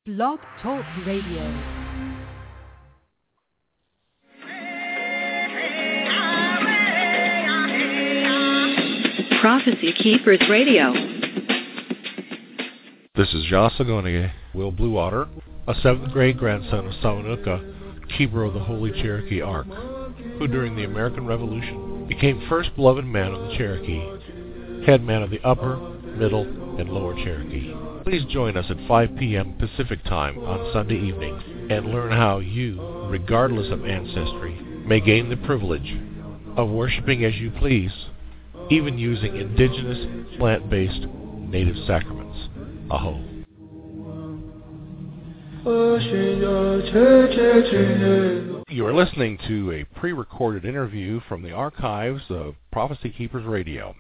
Blog Talk Radio. Prophecy Keepers Radio. This is Jasagonige, Will Bluewater, a 7th grade grandson of Samanuka, keeper of the Holy Cherokee Ark, who during the American Revolution became first beloved man of the Cherokee, head man of the Upper, Middle, and Lower Cherokee. Please join us at 5 p.m. Pacific Time on Sunday evenings and learn how you, regardless of ancestry, may gain the privilege of worshiping as you please, even using indigenous, plant-based, native sacraments. Aho. You are listening to a pre-recorded interview from the archives of Prophecy Keepers Radio.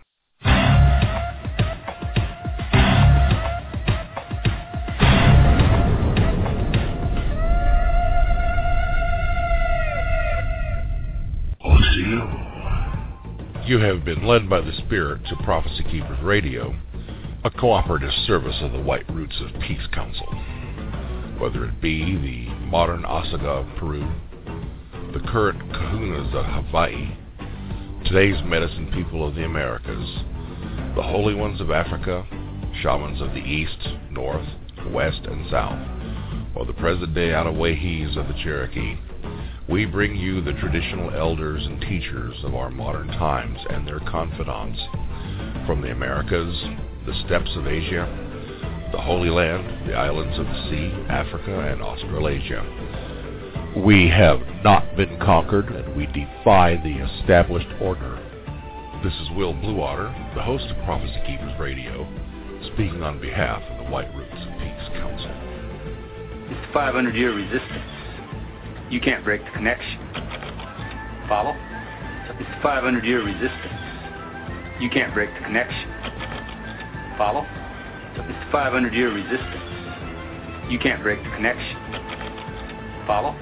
You have been led by the Spirit to Prophecy Keepers Radio, a cooperative service of the White Roots of Peace Council. Whether it be the modern Osaga of Peru, the current Kahunas of Hawaii, today's medicine people of the Americas, the holy ones of Africa, shamans of the East, North, West, and South, or the present-day Anawahis of the Cherokee, we bring you the traditional elders and teachers of our modern times and their confidants from the Americas, the steppes of Asia, the Holy Land, the islands of the sea, Africa, and Australasia. We have not been conquered, and we defy the established order. This is Will Bluewater, the host of Prophecy Keepers Radio, speaking on behalf of the White Roots of Peace Council. It's the 500-year resistance. You can't break the connection. Follow? It's the 500-year resistance. You can't break the connection. Follow? It's the 500-year resistance. You can't break the connection. Follow?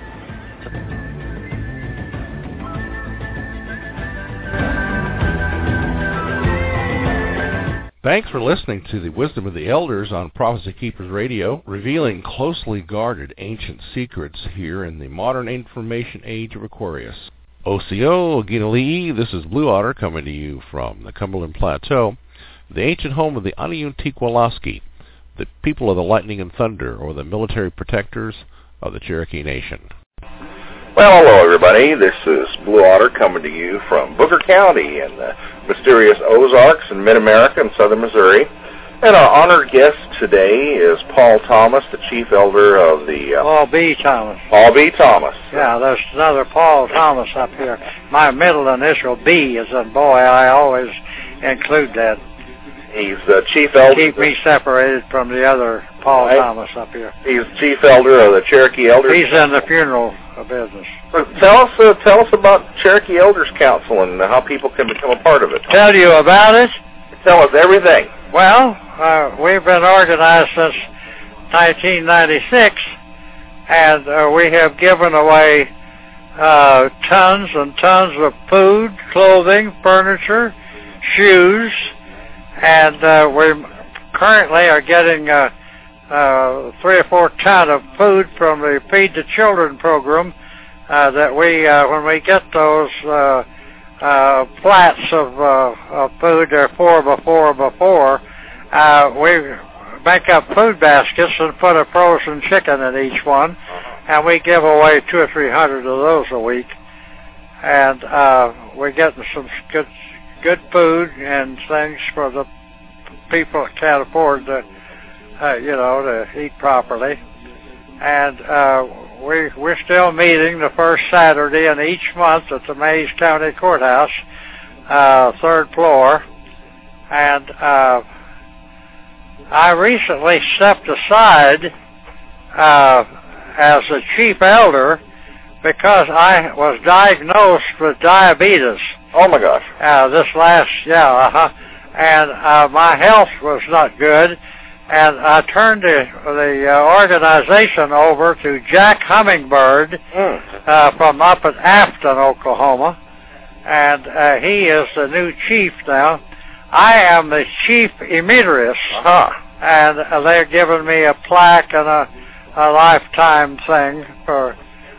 Thanks for listening to the Wisdom of the Elders on Prophecy Keepers Radio, revealing closely guarded ancient secrets here in the modern information age of Aquarius. Osio Oginali'i, this is Bluewater coming to you from the Cumberland Plateau, the ancient home of the Aniuntiqualaski, the people of the lightning and thunder, or the military protectors of the Cherokee Nation. Well, hello everybody. This is Bluewater coming to you from Booker County in the mysterious Ozarks in mid-America and southern Missouri. And our honored guest today is Paul Thomas, the chief elder of the... Paul B. Thomas. Paul B. Thomas. Yeah, there's another Paul Thomas up here. My middle initial B is in boy. I always include that. He's the chief elder... Keep me separated from the other Paul Thomas up here. He's chief elder of the Cherokee Elders. He's in the funeral business. Tell us about Cherokee Elders Council and how people can become a part of it. Tell you about it? Tell us everything. Well, we've been organized since 1996, and we have given away tons and tons of food, clothing, furniture, shoes, and we currently are getting 3 or 4 tons of food from the Feed the Children program that we, when we get those flats of food, they're 4 by 4, we make up food baskets and put a frozen chicken in each one, and we give away 200 or 300 of those a week. And we're getting some good food and things for the people that can't afford to, to eat properly. And we're still meeting the first Saturday in each month at the Mays County Courthouse, 3rd floor. And I recently stepped aside as the chief elder because I was diagnosed with diabetes. Oh my gosh. And my health was not good, and I turned the organization over to Jack Hummingbird from up at Afton, Oklahoma, and he is the new chief now. I am the chief emeritus, and they're giving me a plaque and a lifetime thing. For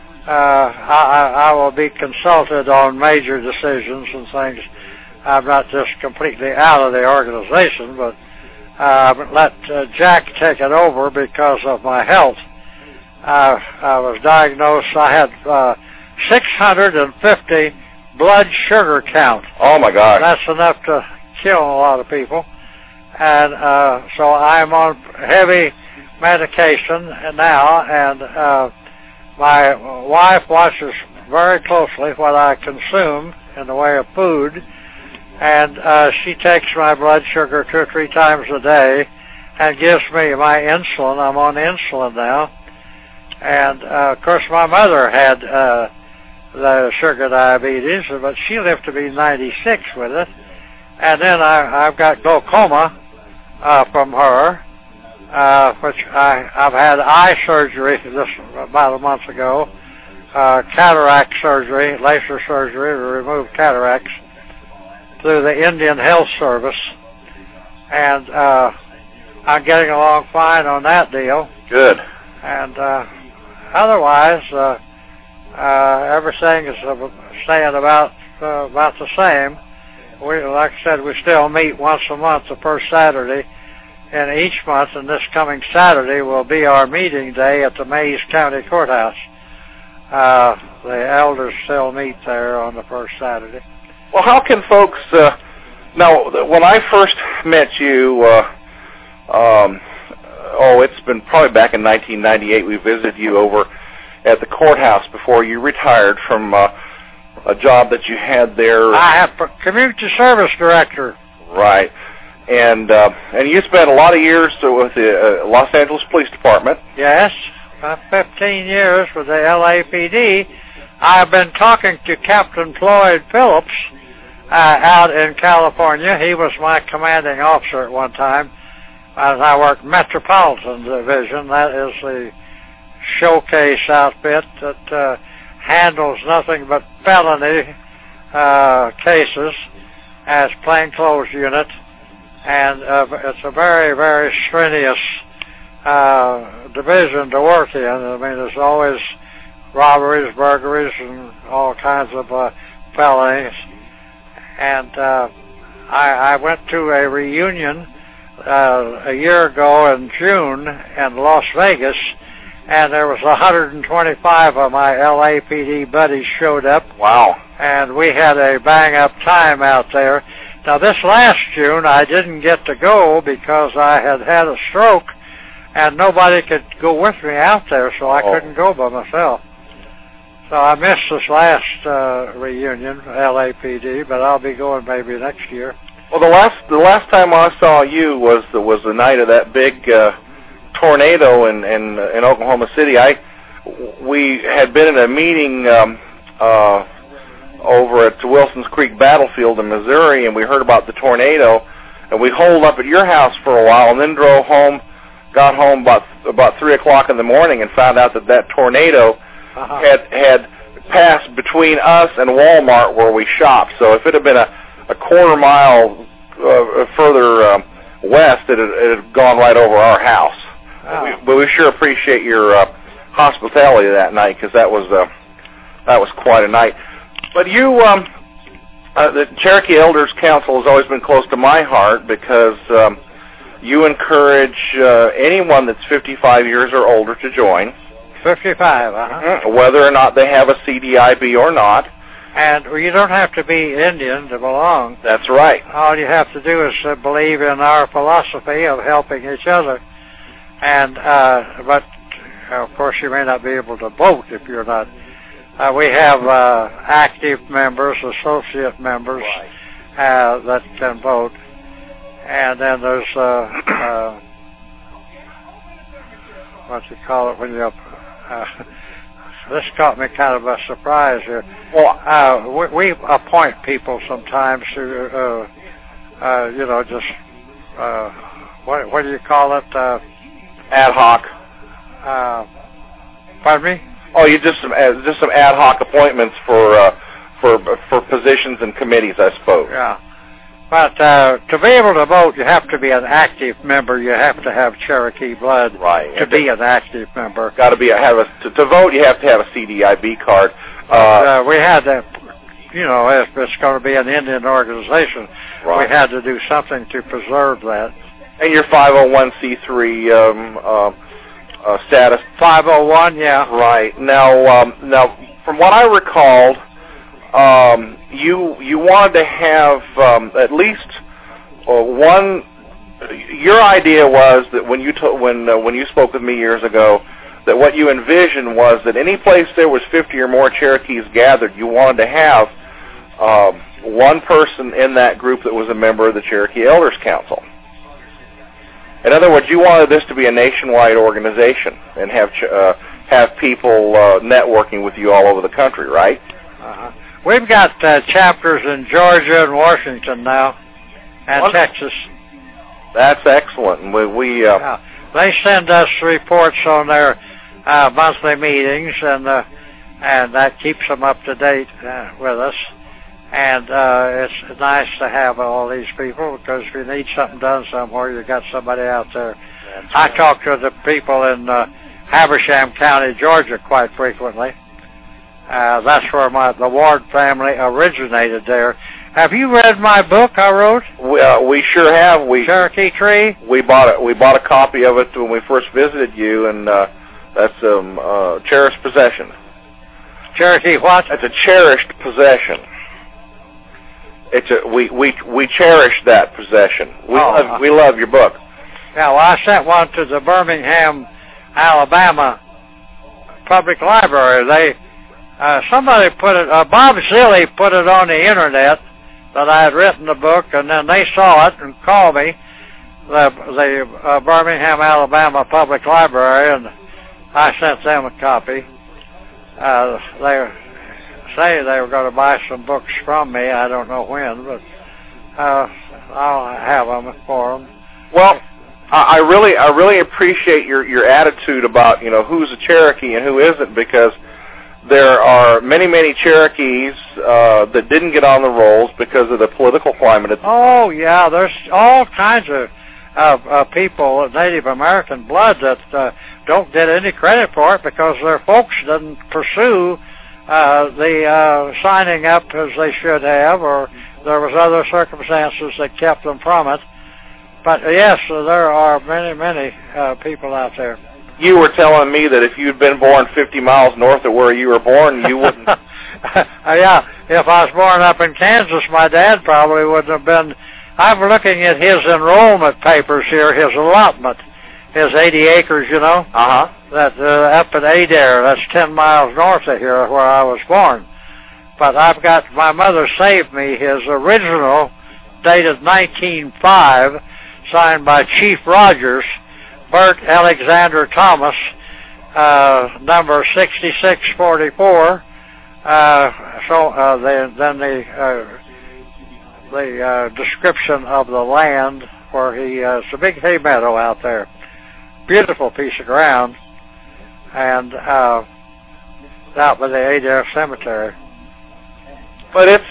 I will be consulted on major decisions and things. I'm not just completely out of the organization, but let Jack take it over because of my health. I was diagnosed. I had 650 blood sugar count. Oh my God! That's enough to kill a lot of people. And so I'm on heavy medication now, and my wife watches very closely what I consume in the way of food, and she takes my blood sugar 2 or 3 times a day and gives me my insulin. I'm on insulin now. And, of course, my mother had the sugar diabetes, but she lived to be 96 with it. And then I've got glaucoma from her, which I've had eye surgery about a month ago, cataract surgery, laser surgery to remove cataracts through the Indian Health Service. And I'm getting along fine on that deal. Good. And otherwise, everything is staying about the same. Like I said, we still meet once a month, the first Saturday in each month, and this coming Saturday will be our meeting day at the Mays County Courthouse. The elders still meet there on the first Saturday. Well, how can folks... now, when I first met you, it's been probably back in 1998, we visited you over at the courthouse before you retired from a job that you had there. I have community service director. Right. And you spent a lot of years with the Los Angeles Police Department. Yes, about 15 years with the LAPD. I've been talking to Captain Floyd Phillips out in California. He was my commanding officer at one time. As I worked Metropolitan Division, that is the showcase outfit that handles nothing but felony cases as plainclothes unit, and it's a very, very strenuous division to work in. I mean, there's always robberies, burglaries, and all kinds of felonies. And I went to a reunion a year ago in June in Las Vegas, and there was 125 of my LAPD buddies showed up. Wow. And we had a bang-up time out there. Now, this last June, I didn't get to go because I had had a stroke, and nobody could go with me out there, so I couldn't go by myself. So I missed this last reunion, LAPD, but I'll be going maybe next year. Well, the last time I saw you was the night of that big tornado in Oklahoma City. We had been in a meeting over at the Wilson's Creek Battlefield in Missouri, and we heard about the tornado, and we holed up at your house for a while, and then drove home, got home about 3 o'clock in the morning, and found out that tornado had passed between us and Walmart where we shopped. So if it had been a quarter mile further west, it had gone right over our house. Wow. But we sure appreciate your hospitality that night, because that was quite a night. But you, the Cherokee Elders Council has always been close to my heart, because you encourage anyone that's 55 years or older to join. 55, whether or not they have a CDIB or not. And you don't have to be Indian to belong. That's right. All you have to do is believe in our philosophy of helping each other. And but of course you may not be able to vote if you're not. We have active members, associate members that can vote, and then there's what you call it when you. This caught me kind of a surprise here. Well, we appoint people sometimes to, just what do you call it? Ad hoc. Pardon me? Oh, you just some ad hoc appointments for positions and committees, I suppose. Yeah. But to be able to vote, you have to be an active member. You have to have Cherokee blood to be an active member. Got to be to vote. You have to have a CDIB card. We had to, if it's going to be an Indian organization, we had to do something to preserve that. And your 501c3 status. 501, yeah. Right. Now, from what I recalled, you wanted to have at least one. Your idea was that when you spoke with me years ago, that what you envisioned was that any place there was 50 or more Cherokees gathered, you wanted to have one person in that group that was a member of the Cherokee Elders Council. In other words, you wanted this to be a nationwide organization and have people networking with you all over the country, right? Uh-huh. We've got chapters in Georgia and Washington now, and Texas. That's excellent. And they send us reports on their monthly meetings, and that keeps them up to date with us. And it's nice to have all these people, because if you need something done somewhere, you got somebody out there. I talk to the people in Habersham County, Georgia, quite frequently. That's where the Ward family originated there. Have you read my book I wrote? We sure have. Cherokee Tree. We bought a copy of it when we first visited you, and that's cherished possession. Cherokee what? It's a cherished possession. We cherish that possession. We love your book. Yeah, well, I sent one to the Birmingham, Alabama Public Library. Somebody put it. Bob Zilli put it on the internet that I had written the book, and then they saw it and called me, the Birmingham, Alabama Public Library, and I sent them a copy. They say they were going to buy some books from me. I don't know when, but I'll have them for them. Well, I really appreciate your attitude about who's a Cherokee and who isn't, because there are many Cherokees that didn't get on the rolls because of the political climate. Oh yeah, there's all kinds of people, Native American blood, that don't get any credit for it because their folks didn't pursue the signing up as they should have, or there was other circumstances that kept them from it. But yes, there are many people out there. You were telling me that if you'd been born 50 miles north of where you were born, you wouldn't. Yeah, if I was born up in Kansas, my dad probably wouldn't have been. I'm looking at his enrollment papers here, his allotment, his 80 acres, that up at Adair, that's 10 miles north of here where I was born. But I've got, my mother saved me his original, dated 1905, signed by Chief Rogers, Bert Alexander Thomas, number 6644. Then the description of the land where it's a big hay meadow out there, beautiful piece of ground, and out by the Adair Cemetery. But it's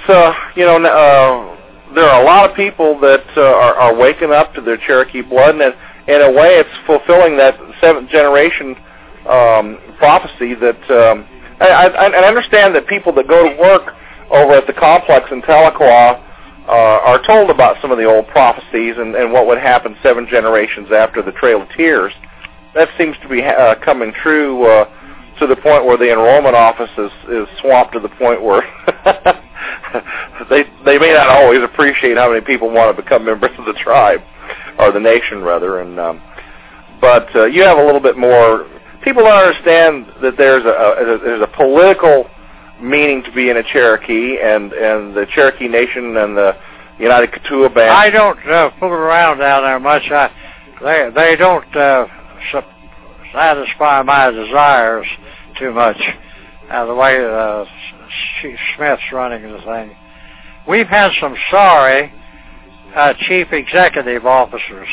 there are a lot of people that are waking up to their Cherokee blood, and in a way, it's fulfilling that seventh generation prophecy. That I understand that people that go to work over at the complex in Tahlequah are told about some of the old prophecies and what would happen 7 generations after the Trail of Tears. That seems to be coming true to the point where the enrollment office is swamped to the point where they may not always appreciate how many people want to become members of the tribe, or the nation rather. And but you have a little bit more. People don't understand that there's a political meaning to being a Cherokee, and the Cherokee Nation and the United Keetoowah Band. I don't fool around down there much. They don't satisfy my desires too much. The way Chief Smith's running the thing. We've had some sorry chief executive officers.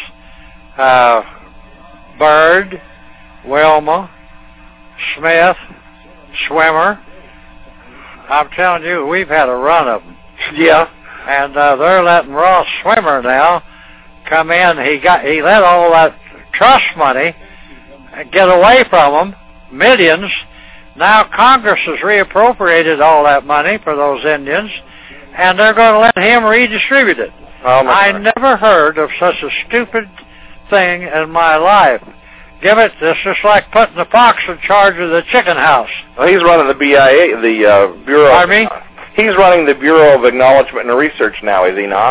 Byrd, Wilma, Smith, Swimmer. I'm telling you, we've had a run of them. Yeah. and they're letting Ross Swimmer now come in. He let all that trust money get away from them, millions. Now Congress has reappropriated all that money for those Indians, and they're going to let him redistribute it. Oh, I never heard of such a stupid thing in my life. It's just like putting the fox in charge of the chicken house. Well, he's running the BIA, the Bureau. Pardon me? He's running the Bureau of Acknowledgement and Research now, is he not?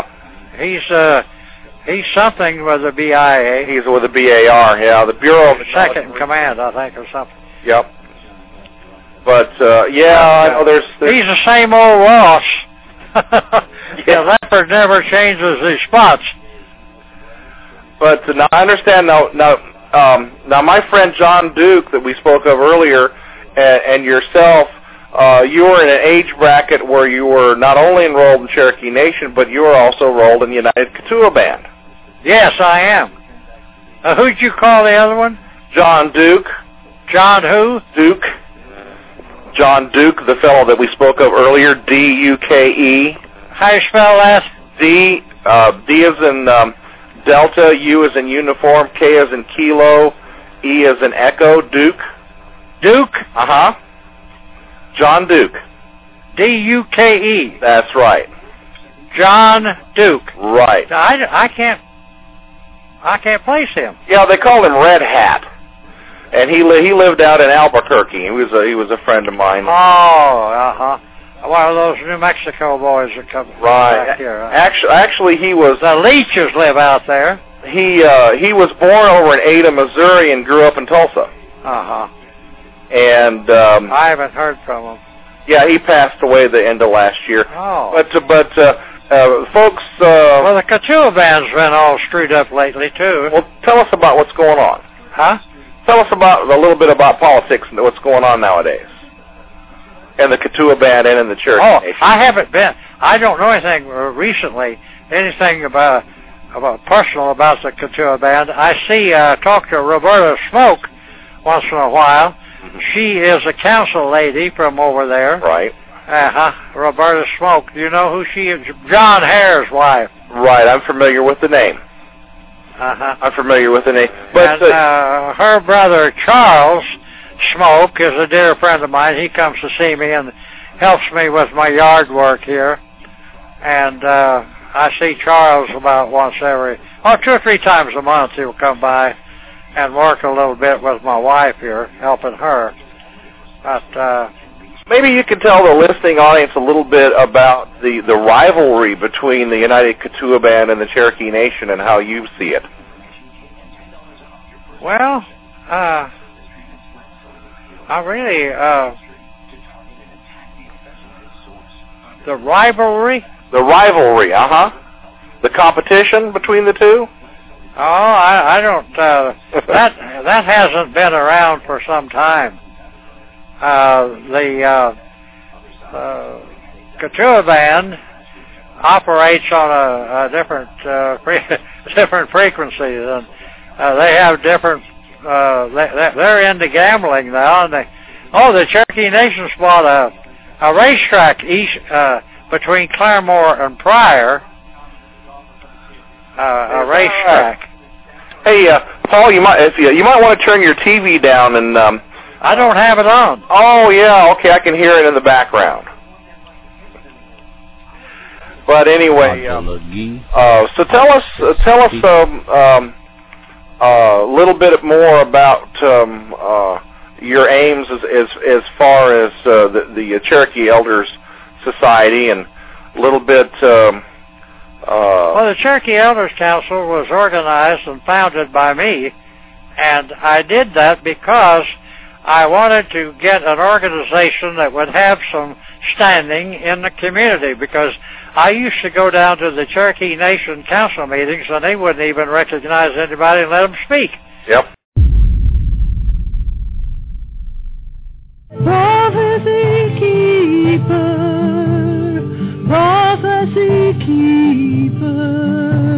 He's something with the BIA. He's with the BAR, yeah, the Bureau of Second in command, I think, or something. Yep. But I know there's. He's the same old Ross. The leopard never changes his spots. But now I understand. Now my friend John Duke that we spoke of earlier, and yourself, you were in an age bracket where you were not only enrolled in Cherokee Nation, but you were also enrolled in the United Keetoowah Band. Yes, I am. Who'd you call the other one? John Duke. John who? Duke. John Duke, the fellow that we spoke of earlier, D-U-K-E. How you spell that? D as in Delta, U as in uniform, K as in kilo, E as in echo, Duke. Duke? Uh-huh. John Duke. D-U-K-E. That's right. John Duke. Right. I can't place him. Yeah, they called him Red Hat. And he lived out in Albuquerque. He was a friend of mine. Oh, uh-huh. One of those New Mexico boys that come back here. Huh? Actually, he was. The Leaches live out there. He was born over in Ada, Missouri, and grew up in Tulsa. Uh-huh. And I haven't heard from him. Yeah, he passed away at the end of last year. Oh. But folks. Well, the Keetoowah Band's been all screwed up lately too. Well, tell us about what's going on. Huh? Tell us a little bit about politics and what's going on nowadays. And the Keetoowah Band and in the Cherokee Nation. I don't know anything recently, anything about personal about the Keetoowah Band. I talk to Roberta Smoke once in a while. Mm-hmm. She is a council lady from over there. Right. Roberta Smoke. Do you know who she is? John Hare's wife. Right, I'm familiar with the name. I'm familiar with the name. But her brother Charles Smoke is a dear friend of mine. He comes to see me and helps me with my yard work here. And I see Charles about 2 or 3 times a month. He'll come by and work a little bit with my wife here, helping her. But maybe you could tell the listening audience a little bit about the rivalry between the United Keetoowah Band and the Cherokee Nation and how you see it. Well, I really, the rivalry? The rivalry, The competition between the two? Oh, I don't, that hasn't been around for some time. The Keetoowah Band operates on a different different frequencies, and they have different. They're into gambling now, and the Cherokee Nation's bought a racetrack east between Claremore and Pryor. A racetrack. Hey, Paul, you might want to turn your TV down and. I don't have it on. Oh yeah, okay, I can hear it in the background. But anyway, so tell us a little bit more about your aims as far as the Cherokee Elders Society, and a little bit. Well, the Cherokee Elders Council was organized and founded by me, and I did that because I wanted to get an organization that would have some standing in the community, because I used to go down to the Cherokee Nation council meetings and they wouldn't even recognize anybody and let them speak. Yep. Prophecy keeper.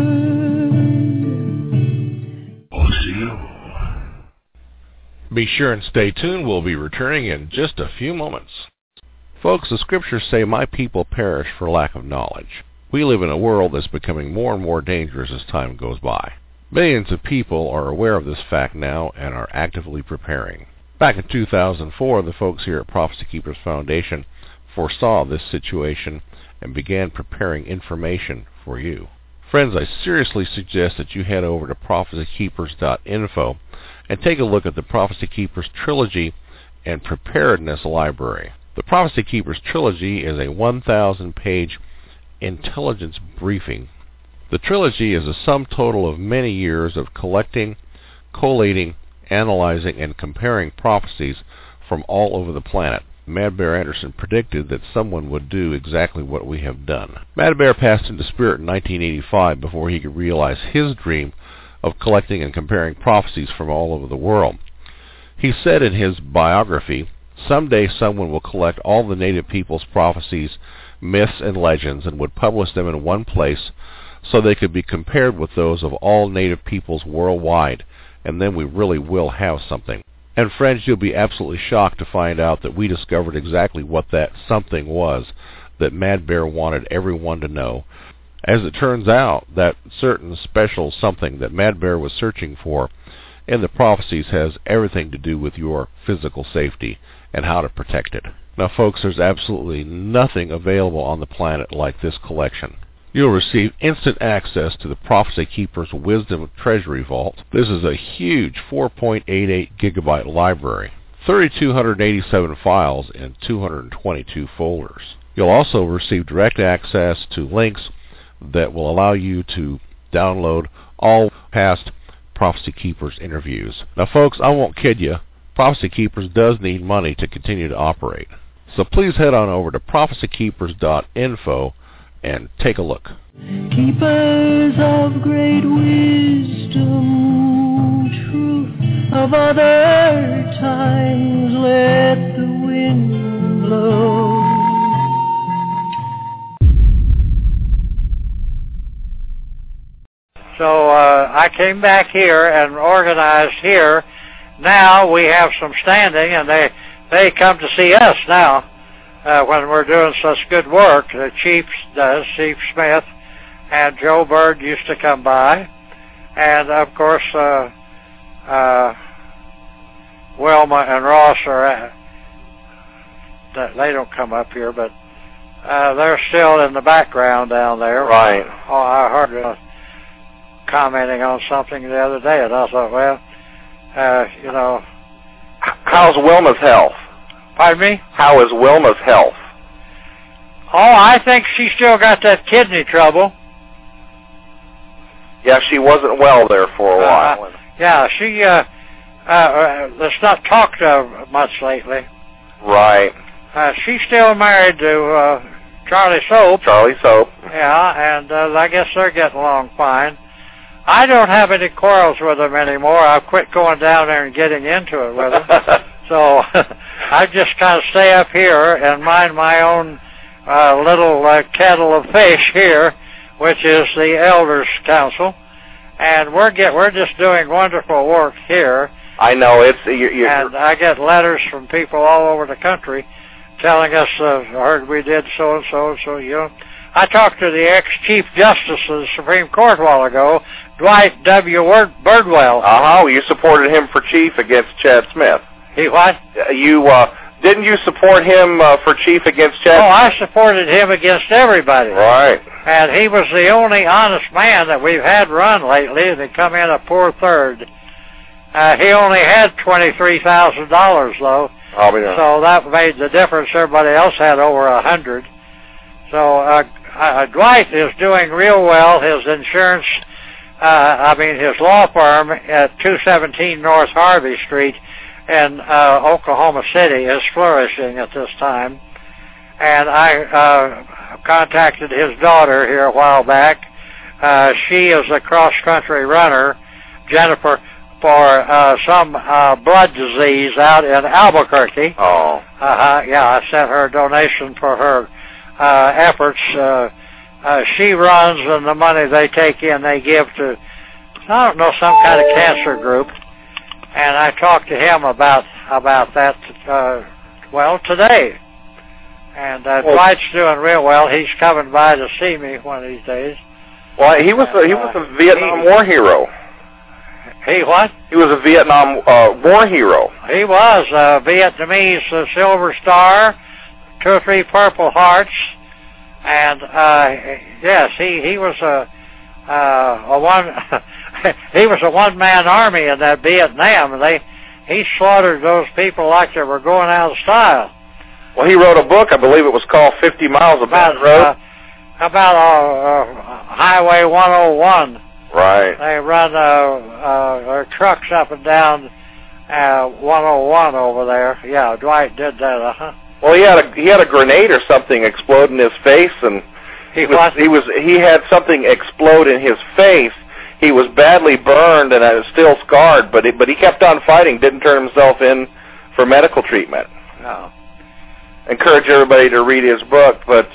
Be sure and stay tuned. We'll be returning in just a few moments. Folks, the scriptures say, "My people perish for lack of knowledge." We live in a world that's becoming more and more dangerous as time goes by. Millions of people are aware of this fact now and are actively preparing. Back in 2004, the folks here at Prophecy Keepers Foundation foresaw this situation and began preparing information for you. Friends, I seriously suggest that you head over to prophecykeepers.info and take a look at the Prophecy Keepers Trilogy and Preparedness Library. The Prophecy Keepers Trilogy is a 1,000-page intelligence briefing. The trilogy is a sum total of many years of collecting, collating, analyzing, and comparing prophecies from all over the planet. Mad Bear Anderson predicted that someone would do exactly what we have done. Mad Bear passed into spirit in 1985 before he could realize his dream of collecting and comparing prophecies from all over the world. He said in his biography, "Someday someone will collect all the native people's prophecies, myths, and legends and would publish them in one place so they could be compared with those of all native peoples worldwide, and then we really will have something." And friends, you'll be absolutely shocked to find out that we discovered exactly what that something was that Mad Bear wanted everyone to know. As it turns out, that certain special something that Mad Bear was searching for in the prophecies has everything to do with your physical safety and how to protect it. Now folks, there's absolutely nothing available on the planet like this collection. You'll receive instant access to the Prophecy Keepers Wisdom Treasury Vault. This is a huge 4.88 gigabyte library, 3,287 files in 222 folders. You'll also receive direct access to links that will allow you to download all past Prophecy Keepers interviews. Now folks, I won't kid you, Prophecy Keepers does need money to continue to operate. So please head on over to prophecykeepers.info and take a look. Keepers of great wisdom, truth of other times, let the wind blow. So I came back here and organized here. Now we have some standing, and they come to see us now when we're doing such good work. The Chief does, Chief Smith, and Joe Bird used to come by, and of course Wilma and Ross are they don't come up here, but they're still in the background down there. Right. Oh, I heard commenting on something the other day, and I thought, well, you know. How's Wilma's health? Pardon me? How is Wilma's health? Oh, I think she still got that kidney trouble. Yeah, she wasn't well there for a while. Yeah, she, let's not talk to her much lately. Right. She's still married to Charlie Soap. Charlie Soap. Yeah, and I guess they're getting along fine. I don't have any quarrels with them anymore. I've quit going down there and getting into it with them. So I just kind of stay up here and mind my own little kettle of fish here, which is the Elders Council, and we're just doing wonderful work here. I know it's and I get letters from people all over the country telling us, heard we did so and so, so you know. I talked to the ex-Chief Justice of the Supreme Court a while ago, Dwight W. Birdwell. You supported him for chief against Chad Smith. He what? Didn't you support him for chief against Chad? Oh, I supported him against everybody. Right. And he was the only honest man that we've had run lately, and he come in a poor third. He only had $23,000 though. So that made the difference. Everybody else had over 100. So Dwight is doing real well. His insurance, his law firm at 217 North Harvey Street in Oklahoma City is flourishing at this time. And I contacted his daughter here a while back. She is a cross-country runner, Jennifer, for some blood disease out in Albuquerque. Oh. Yeah, I sent her a donation for her efforts. She runs, and the money they take in, they give to, I don't know, some kind of cancer group. And I talked to him about that, today. And Dwight's doing real well. He's coming by to see me one of these days. Well, he was a Vietnam War hero. He what? He was a Vietnam War hero. He was a Vietnamese Silver Star, 2 or 3 Purple Hearts, and yes, he was he was a one-man army in that Vietnam, and he slaughtered those people like they were going out of style. Well, he wrote a book, I believe it was called 50 Miles of Bad Road. About Highway 101. Right. They run trucks up and down 101 over there. Yeah, Dwight did that. Well, he had a grenade or something explode in his face, and he had something explode in his face. He was badly burned and was still scarred, but he kept on fighting. Didn't turn himself in for medical treatment. No. Encourage everybody to read his book, but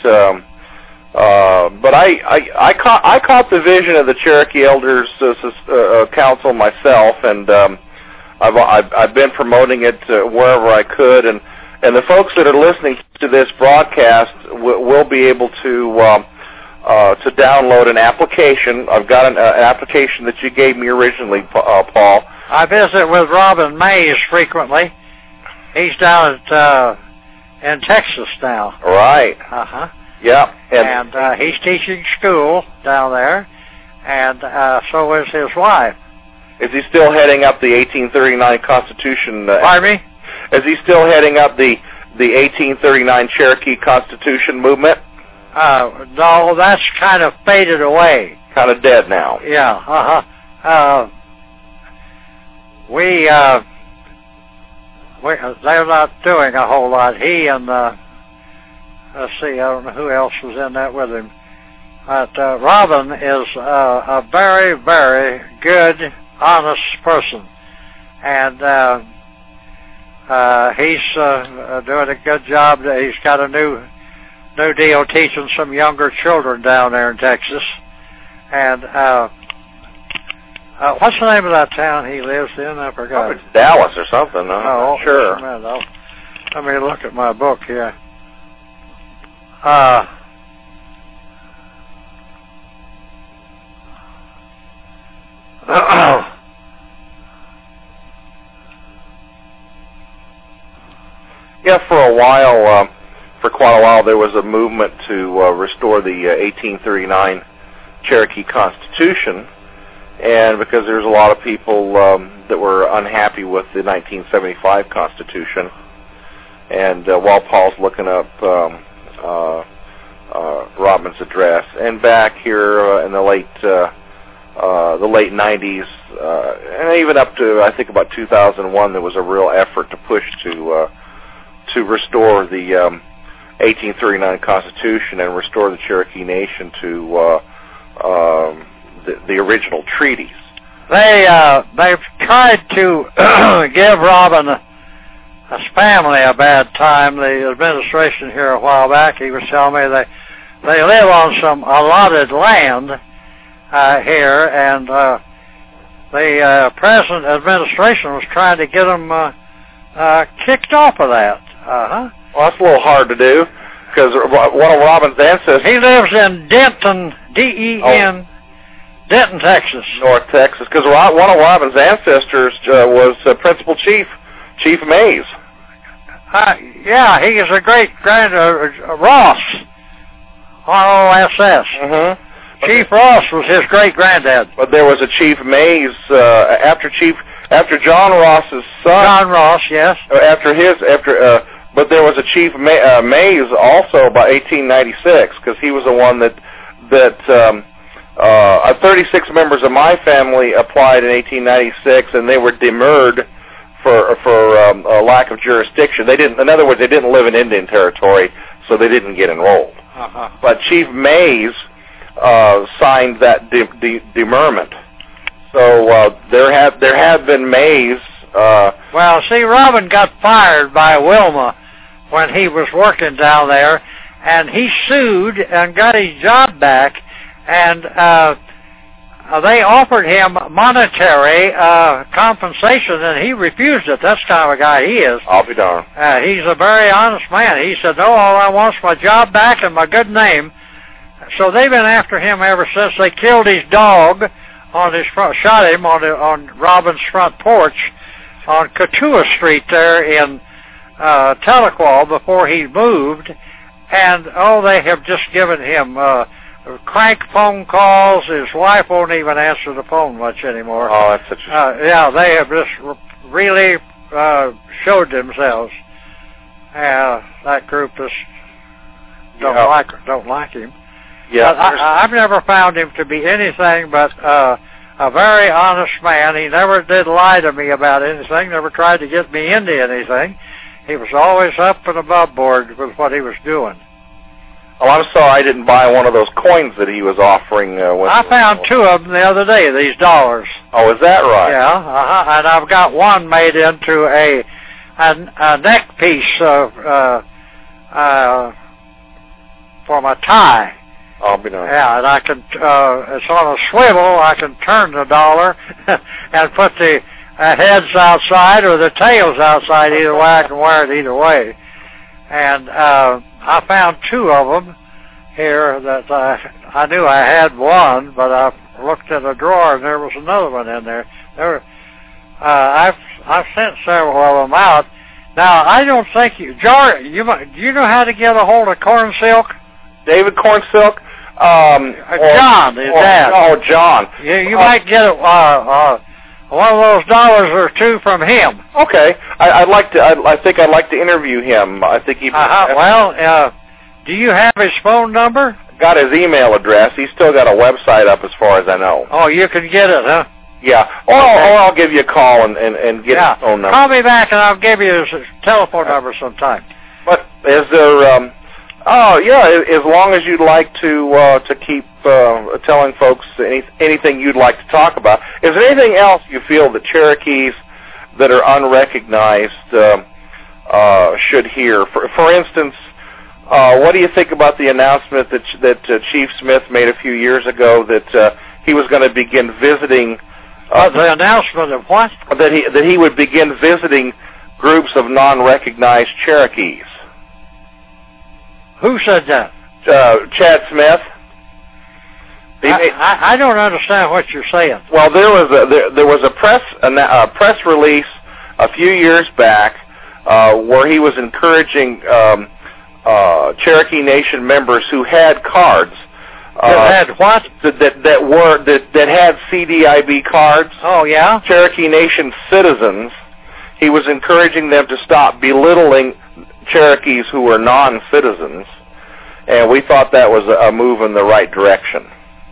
I caught the vision of the Cherokee Elders Council myself, and I've been promoting it wherever I could, and the folks that are listening to this broadcast will be able to download an application. I've got an application that you gave me originally, Paul. I visit with Robin Mays frequently. He's down at in Texas now. Right. Yeah. And he's teaching school down there, and so is his wife. Is he still heading up the 1839 Constitution? Pardon me? Is he still heading up the 1839 Cherokee Constitution movement? No, that's kind of faded away. Kind of dead now. Yeah. They're not doing a whole lot. He and let's see, I don't know who else was in that with him. But Robin is a very, very good, honest person, and he's doing a good job. He's got a new deal teaching some younger children down there in Texas. And what's the name of that town he lives in? I forgot. Oh, it's Dallas or something. I'm not sure. Let me look at my book here. Yeah, for quite a while, there was a movement to restore the 1839 Cherokee Constitution, and because there's a lot of people that were unhappy with the 1975 Constitution, and while Paul's looking up Robin's address, and back here in the late 90s, and even up to I think about 2001, there was a real effort to push to restore the 1839 Constitution and restore the Cherokee Nation to the original treaties. They've tried to give Robin his family a bad time. The administration here a while back, he was telling me they live on some allotted land here, and the present administration was trying to get them kicked off of that. Well, that's a little hard to do, because one of Robin's ancestors... He lives in Denton, D-E-N, Denton, Texas. North Texas, because one of Robin's ancestors was Principal Chief Mays. Yeah, he is a great-grand... Ross, R-O-S-S. Mm-hmm. Chief Ross was his great-granddad. But there was a Chief Mays, after John Ross's son... John Ross, yes. But there was a Chief Mays also by 1896, because he was the one that 36 members of my family applied in 1896, and they were demurred for a lack of jurisdiction. They didn't, in other words, they didn't live in Indian Territory, so they didn't get enrolled. But Chief Mays signed that demurrament. So there have been Mays. Well, see, Robin got fired by Wilma when he was working down there, and he sued and got his job back, and they offered him monetary compensation, and he refused it. That's the kind of a guy he is. I'll be darned. He's a very honest man. He said, no, all I want is my job back and my good name. So they've been after him ever since. They killed his dog on his front, shot him on Robin's front porch on Cotulla Street there in Tahlequah before he moved. And, they have just given him crank phone calls. His wife won't even answer the phone much anymore. Oh, that's such a... yeah, they have just really showed themselves. That group just don't like him. Yeah, I've never found him to be anything but a very honest man. He never did lie to me about anything, never tried to get me into anything. He was always up and above board with what he was doing. Oh, I'm sorry I didn't buy one of those coins that he was offering. I found 2 of them the other day, these dollars. Oh, is that right? Yeah, and I've got one made into a neck piece for my tie. I'll be nice. Yeah, and I can, it's on a swivel. I can turn the dollar and put the heads outside or the tails outside. Either way, I can wear it either way. And I found 2 of them here that I knew I had one, but I looked in a drawer and there was another one in there. I've sent several of them out. Now, I don't think do you know how to get a hold of Corn Silk? David Corn Silk? John, his dad. Oh, John. You might get one of those dollars or 2 from him. Okay, I'd like to. I think I'd like to interview him. I think he. Well, do you have his phone number? Got his email address. He's still got a website up, as far as I know. Oh, you can get it, huh? Yeah. Or I'll give you a call and get his phone number. Call me back and I'll give you his telephone number sometime. But is there? Oh, yeah, as long as you'd like to keep telling folks anything you'd like to talk about. Is there anything else you feel that Cherokees that are unrecognized should hear? For instance, what do you think about the announcement that Chief Smith made a few years ago that he was going to begin visiting... the announcement of what? That he would begin visiting groups of non-recognized Cherokees. Who said that? Chad Smith. I don't understand what you're saying. Well, there was a press release a few years back where he was encouraging Cherokee Nation members who had cards. That had what? That had CDIB cards. Oh, yeah? Cherokee Nation citizens. He was encouraging them to stop belittling Cherokees who were non-citizens, and we thought that was a move in the right direction.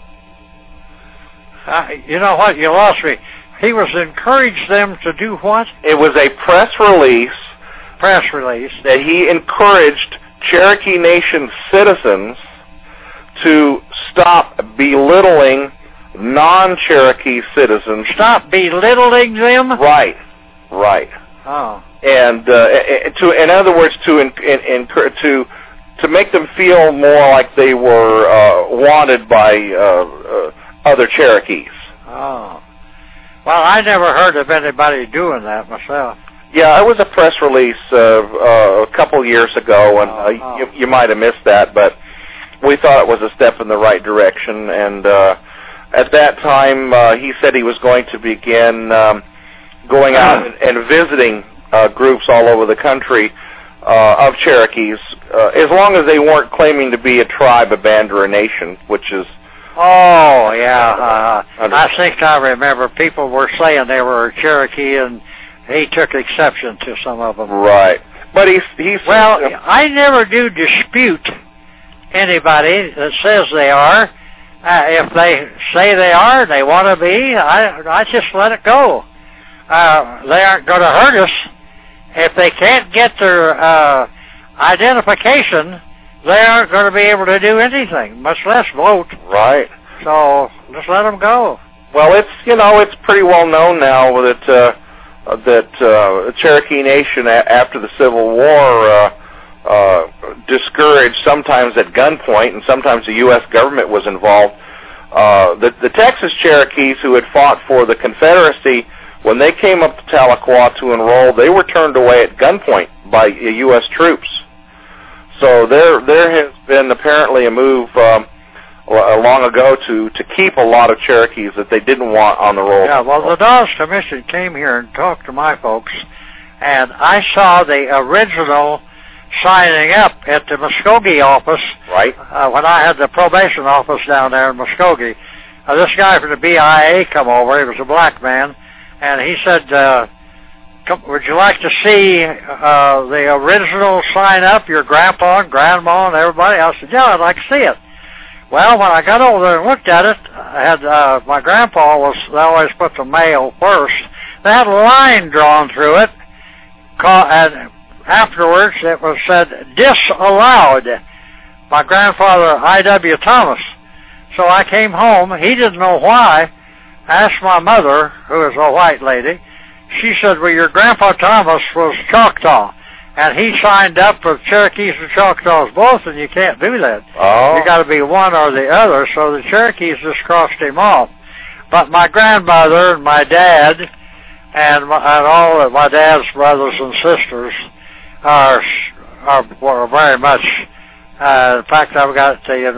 You know what? You lost me. He was encouraged them to do what? It was a press release. Press release. That he encouraged Cherokee Nation citizens to stop belittling non-Cherokee citizens. Stop belittling them? Right. Oh. And in other words, to make them feel more like they were wanted by other Cherokees. Oh. Well, I never heard of anybody doing that myself. Yeah, it was a press release a couple years ago, and you might have missed that, but we thought it was a step in the right direction. And at that time, he said he was going to begin going out and visiting groups all over the country of Cherokees, as long as they weren't claiming to be a tribe, a band, or a nation, which is... Oh, yeah. I think I remember people were saying they were a Cherokee, and he took exception to some of them. Right. But he's... Well, I never do dispute anybody that says they are. If they say they are, they want to be, I just let it go. They aren't going to hurt us. If they can't get their identification, they aren't going to be able to do anything, much less vote. Right. So just let them go. Well, it's pretty well known now that Cherokee Nation after the Civil War discouraged, sometimes at gunpoint, and sometimes the U.S. government was involved, the Texas Cherokees who had fought for the Confederacy, when they came up to Tahlequah to enroll, they were turned away at gunpoint by U.S. troops. So there has been apparently a move long ago to keep a lot of Cherokees that they didn't want on the roll. Yeah, well, the Dawes Commission came here and talked to my folks, and I saw the original signing up at the Muskogee office. Right. When I had the probation office down there in Muskogee. This guy from the BIA come over. He was a black man, and he said, would you like to see the original sign up, your grandpa and grandma and everybody? I said, yeah, I'd like to see it. Well, when I got over there and looked at it, I had my grandpa they always put the mail first. They had a line drawn through it, and afterwards it was said, disallowed. My grandfather, I.W. Thomas. So I came home. He didn't know why. Asked my mother, who is a white lady. She said, well, your Grandpa Thomas was Choctaw, and he signed up for Cherokees and Choctaws both, and you can't do that. Oh. You got to be one or the other, so the Cherokees just crossed him off. But my grandmother and my dad and all of my dad's brothers and sisters are very much, in fact, I've got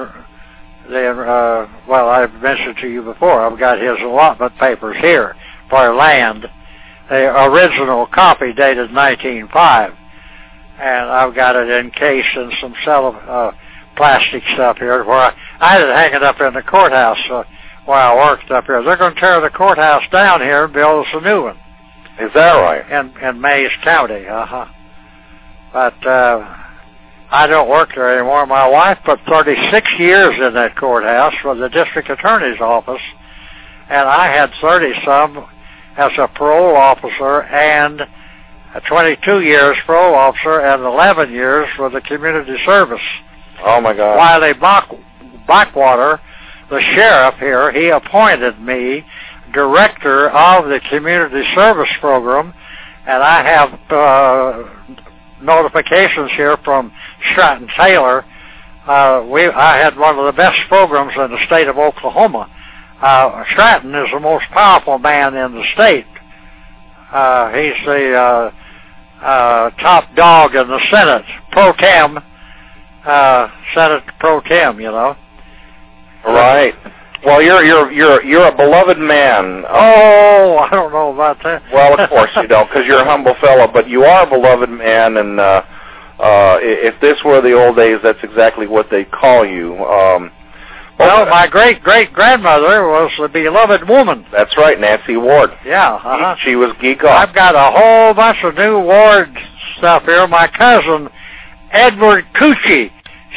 well, I've mentioned to you before, I've got his allotment papers here for land. The original copy dated 1905, and I've got it encased in some plastic stuff here. Where I had it hanging up in the courthouse where I worked up here. They're going to tear the courthouse down here and build us a new one. Is that right? In Mays County, But I don't work there anymore. My wife put 36 years in that courthouse for the district attorney's office, and I had 30-some as a parole officer, and 22 years parole officer, and 11 years for the community service. Oh, my God. Wiley Blackwater, the sheriff here, he appointed me director of the community service program, and I have notifications here from Stratton Taylor. I had one of the best programs in the state of Oklahoma. Stratton is the most powerful man in the state. He's the top dog in the Senate, pro tem, Senate pro tem, you know. Right. Well, you're a beloved man. Oh, I don't know about that. Well, of course you don't, because you're a humble fellow, but you are a beloved man, and if this were the old days, that's exactly what they'd call you. Well, my great-great-grandmother was the beloved woman. That's right, Nancy Ward. Yeah. She was geek off. I've got a whole bunch of new Ward stuff here. My cousin, Edward Coochie,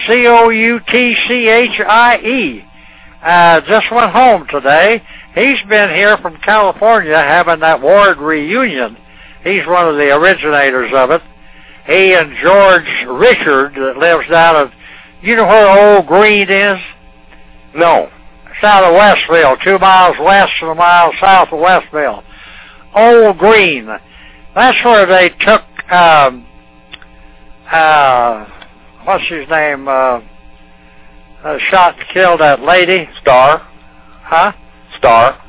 Coutchie, just went home today. He's been here from California having that Ward reunion. He's one of the originators of it. He and George Richard, that lives down at, you know where Old Green is? No. South of Westville, 2 miles west and a mile south of Westville. Old Green. That's where they took, what's his name, shot and killed that lady. Star? Huh? Star?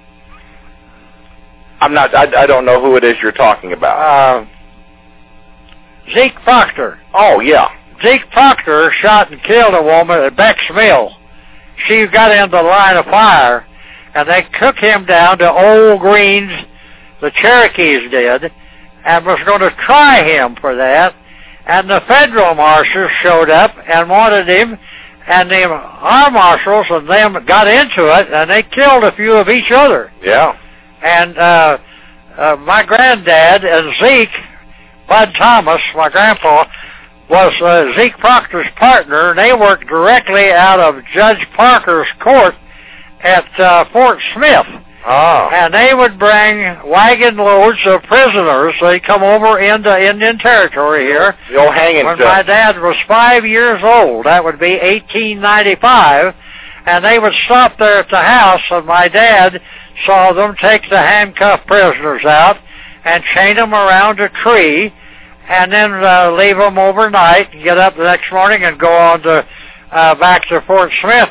I don't know who it is you're talking about. Zeke Proctor. Oh, yeah. Zeke Proctor shot and killed a woman at Beck's Mill. She got into the line of fire, and they took him down to Old Green's, the Cherokees did, and was going to try him for that, and the federal marshals showed up and wanted him, and our marshals and them got into it, and they killed a few of each other. Yeah. And my granddad and Zeke, Bud Thomas, my grandpa, was Zeke Proctor's partner, and they worked directly out of Judge Parker's court at Fort Smith. Oh. And they would bring wagon loads of prisoners. They come over into Indian Territory here. The old hanging when stuff. My dad was 5 years old. That would be 1895. And they would stop there at the house, and my dad saw them take the handcuffed prisoners out and chain them around a tree, and then leave them overnight and get up the next morning and go on to back to Fort Smith to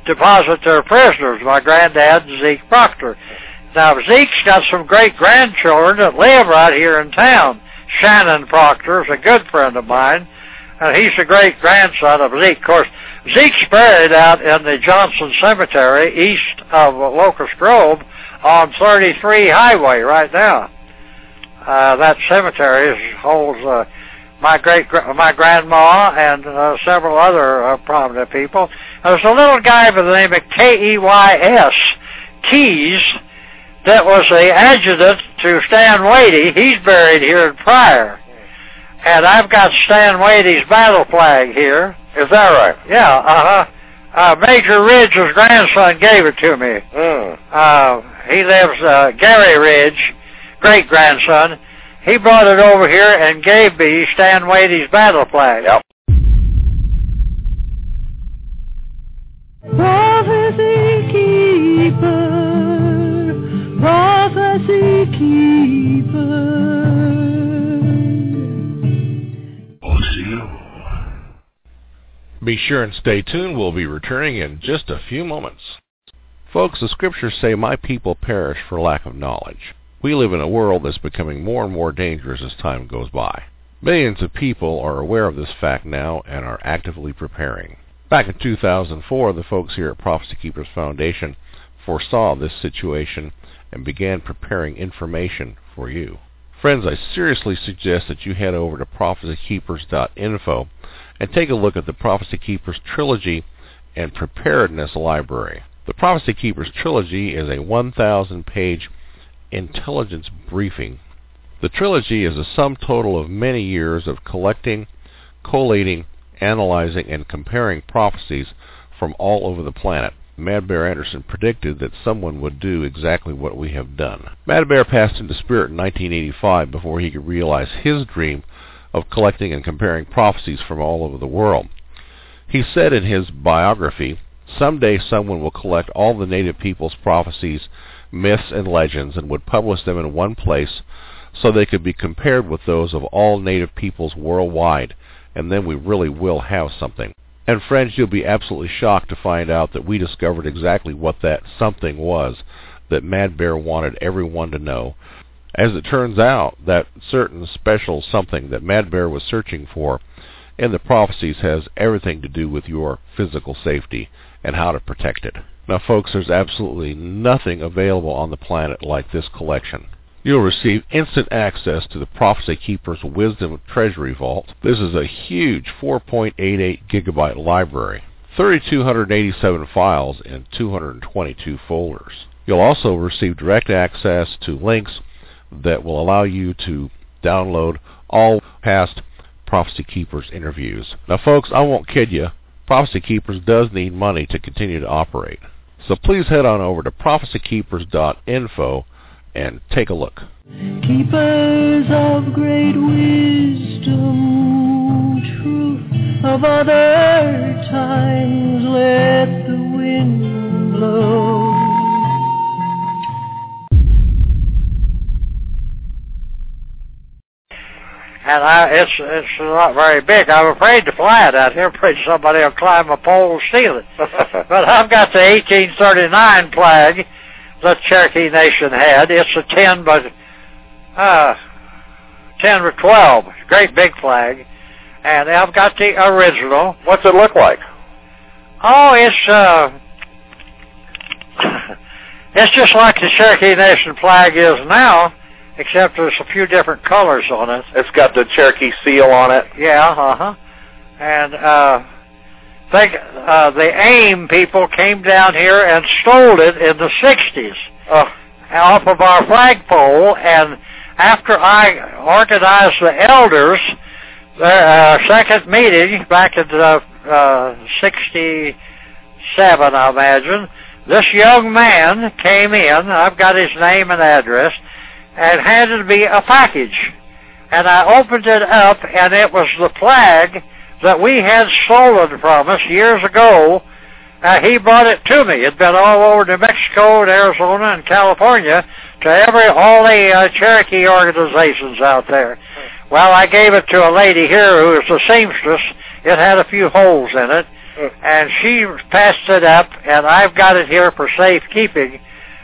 deposit their prisoners, my granddad and Zeke Proctor. Now, Zeke's got some great-grandchildren that live right here in town. Shannon Proctor is a good friend of mine, and he's the great-grandson of Zeke. Of course, Zeke's buried out in the Johnson Cemetery east of Locust Grove on 33 Highway right now. That cemetery holds my grandma and several other prominent people. There's a little guy by the name of Keys, Keys, that was the adjutant to Stan Wadey. He's buried here in Pryor. And I've got Stan Wadey's battle flag here. Is that right? Yeah, Major Ridge's grandson gave it to me. He lives, Gary Ridge, great-grandson. He brought it over here and gave me Stan Wadey's battle flag. Yep. Prophecy keeper, prophecy keeper. Be sure and stay tuned. We'll be returning in just a few moments. Folks, the scriptures say, "My people perish for lack of knowledge." We live in a world that's becoming more and more dangerous as time goes by. Millions of people are aware of this fact now and are actively preparing. Back in 2004, the folks here at Prophecy Keepers Foundation foresaw this situation and began preparing information for you. Friends, I seriously suggest that you head over to prophecykeepers.info and take a look at the Prophecy Keepers Trilogy and Preparedness Library. The Prophecy Keepers Trilogy is a 1,000-page intelligence briefing. The trilogy is a sum total of many years of collecting, collating, analyzing, and comparing prophecies from all over the planet. Mad Bear Anderson predicted that someone would do exactly what we have done. Mad Bear passed into spirit in 1985 before he could realize his dream of collecting and comparing prophecies from all over the world. He said in his biography, "Someday someone will collect all the native people's prophecies, myths, and legends and would publish them in one place so they could be compared with those of all native peoples worldwide, and then we really will have something." And friends, you'll be absolutely shocked to find out that we discovered exactly what that something was that Mad Bear wanted everyone to know. As it turns out, that certain special something that Mad Bear was searching for in the prophecies has everything to do with your physical safety and how to protect it. Now, folks, there's absolutely nothing available on the planet like this collection. You'll receive instant access to the Prophecy Keepers Wisdom Treasury Vault. This is a huge 4.88 gigabyte library, 3,287 files in 222 folders. You'll also receive direct access to links that will allow you to download all past Prophecy Keepers interviews. Now, folks, I won't kid you. Prophecy Keepers does need money to continue to operate. So please head on over to prophecykeepers.info and take a look. Keepers of great wisdom, truth of other times, let the wind blow. And it's not very big. I'm afraid to fly it out here. I'm afraid somebody will climb a pole and steal it. But I've got the 1839 flag that Cherokee Nation had. It's a 10 by 12, great big flag. And I've got the original. What's it look like? Oh, it's just like the Cherokee Nation flag is now, except there's a few different colors on it. It's got the Cherokee seal on it. Yeah, And the AIM people came down here and stole it in the 60s off of our flagpole. And after I organized the elders, their second meeting back in 67, I imagine, this young man came in, I've got his name and address, and handed me a package. And I opened it up, and it was the flag that we had stolen from us years ago. He brought it to me. It'd been all over New Mexico and Arizona and California to all the Cherokee organizations out there. Well, I gave it to a lady here who was a seamstress. It had a few holes in it. and she passed it up, and I've got it here for safekeeping.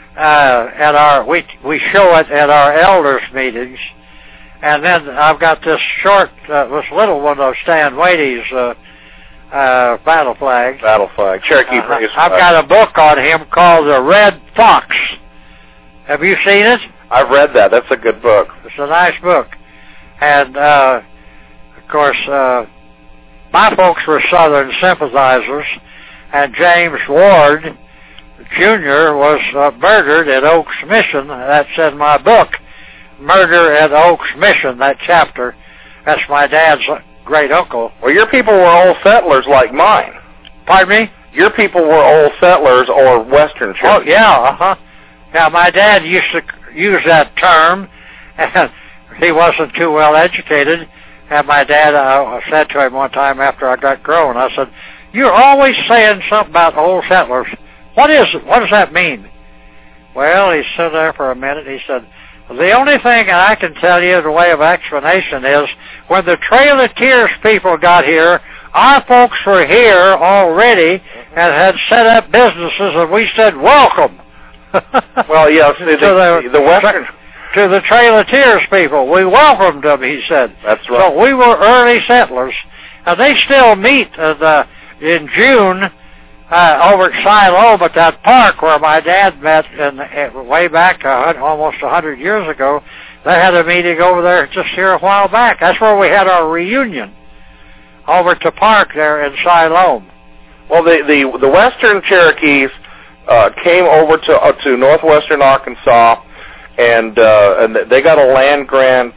We show it at our elders meetings, and then I've got this this little one of Stan Wade's battle flags. Battle flag, Cherokee Praise. I've got a book on him called The Red Fox. Have you seen it? I've read that. That's a good book. It's a nice book, and of course, my folks were Southern sympathizers, and James Ward Jr. was murdered at Oaks Mission. That's in my book, Murder at Oaks Mission, that chapter. That's my dad's great uncle. Well, your people were old settlers like mine. Pardon me? Your people were old settlers or Western Cherokee. Oh, yeah, Yeah, my dad used to use that term, and he wasn't too well educated. And my dad said to him one time after I got grown, I said, "You're always saying something about old settlers. What is it? What does that mean?" Well, he stood there for a minute. He said, "The only thing I can tell you in the way of explanation is when the Trail of Tears people got here, our folks were here already and had set up businesses, and we said, 'Welcome.'" Well, yeah, the Western... To the Trail of Tears people. We welcomed them, he said. That's right. So we were early settlers. And they still meet in June over at Siloam at that park where my dad met way back almost 100 years ago. They had a meeting over there just here a while back. That's where we had our reunion, over at the park there in Siloam. Well, the Western Cherokees came over to northwestern Arkansas, and they got a land grant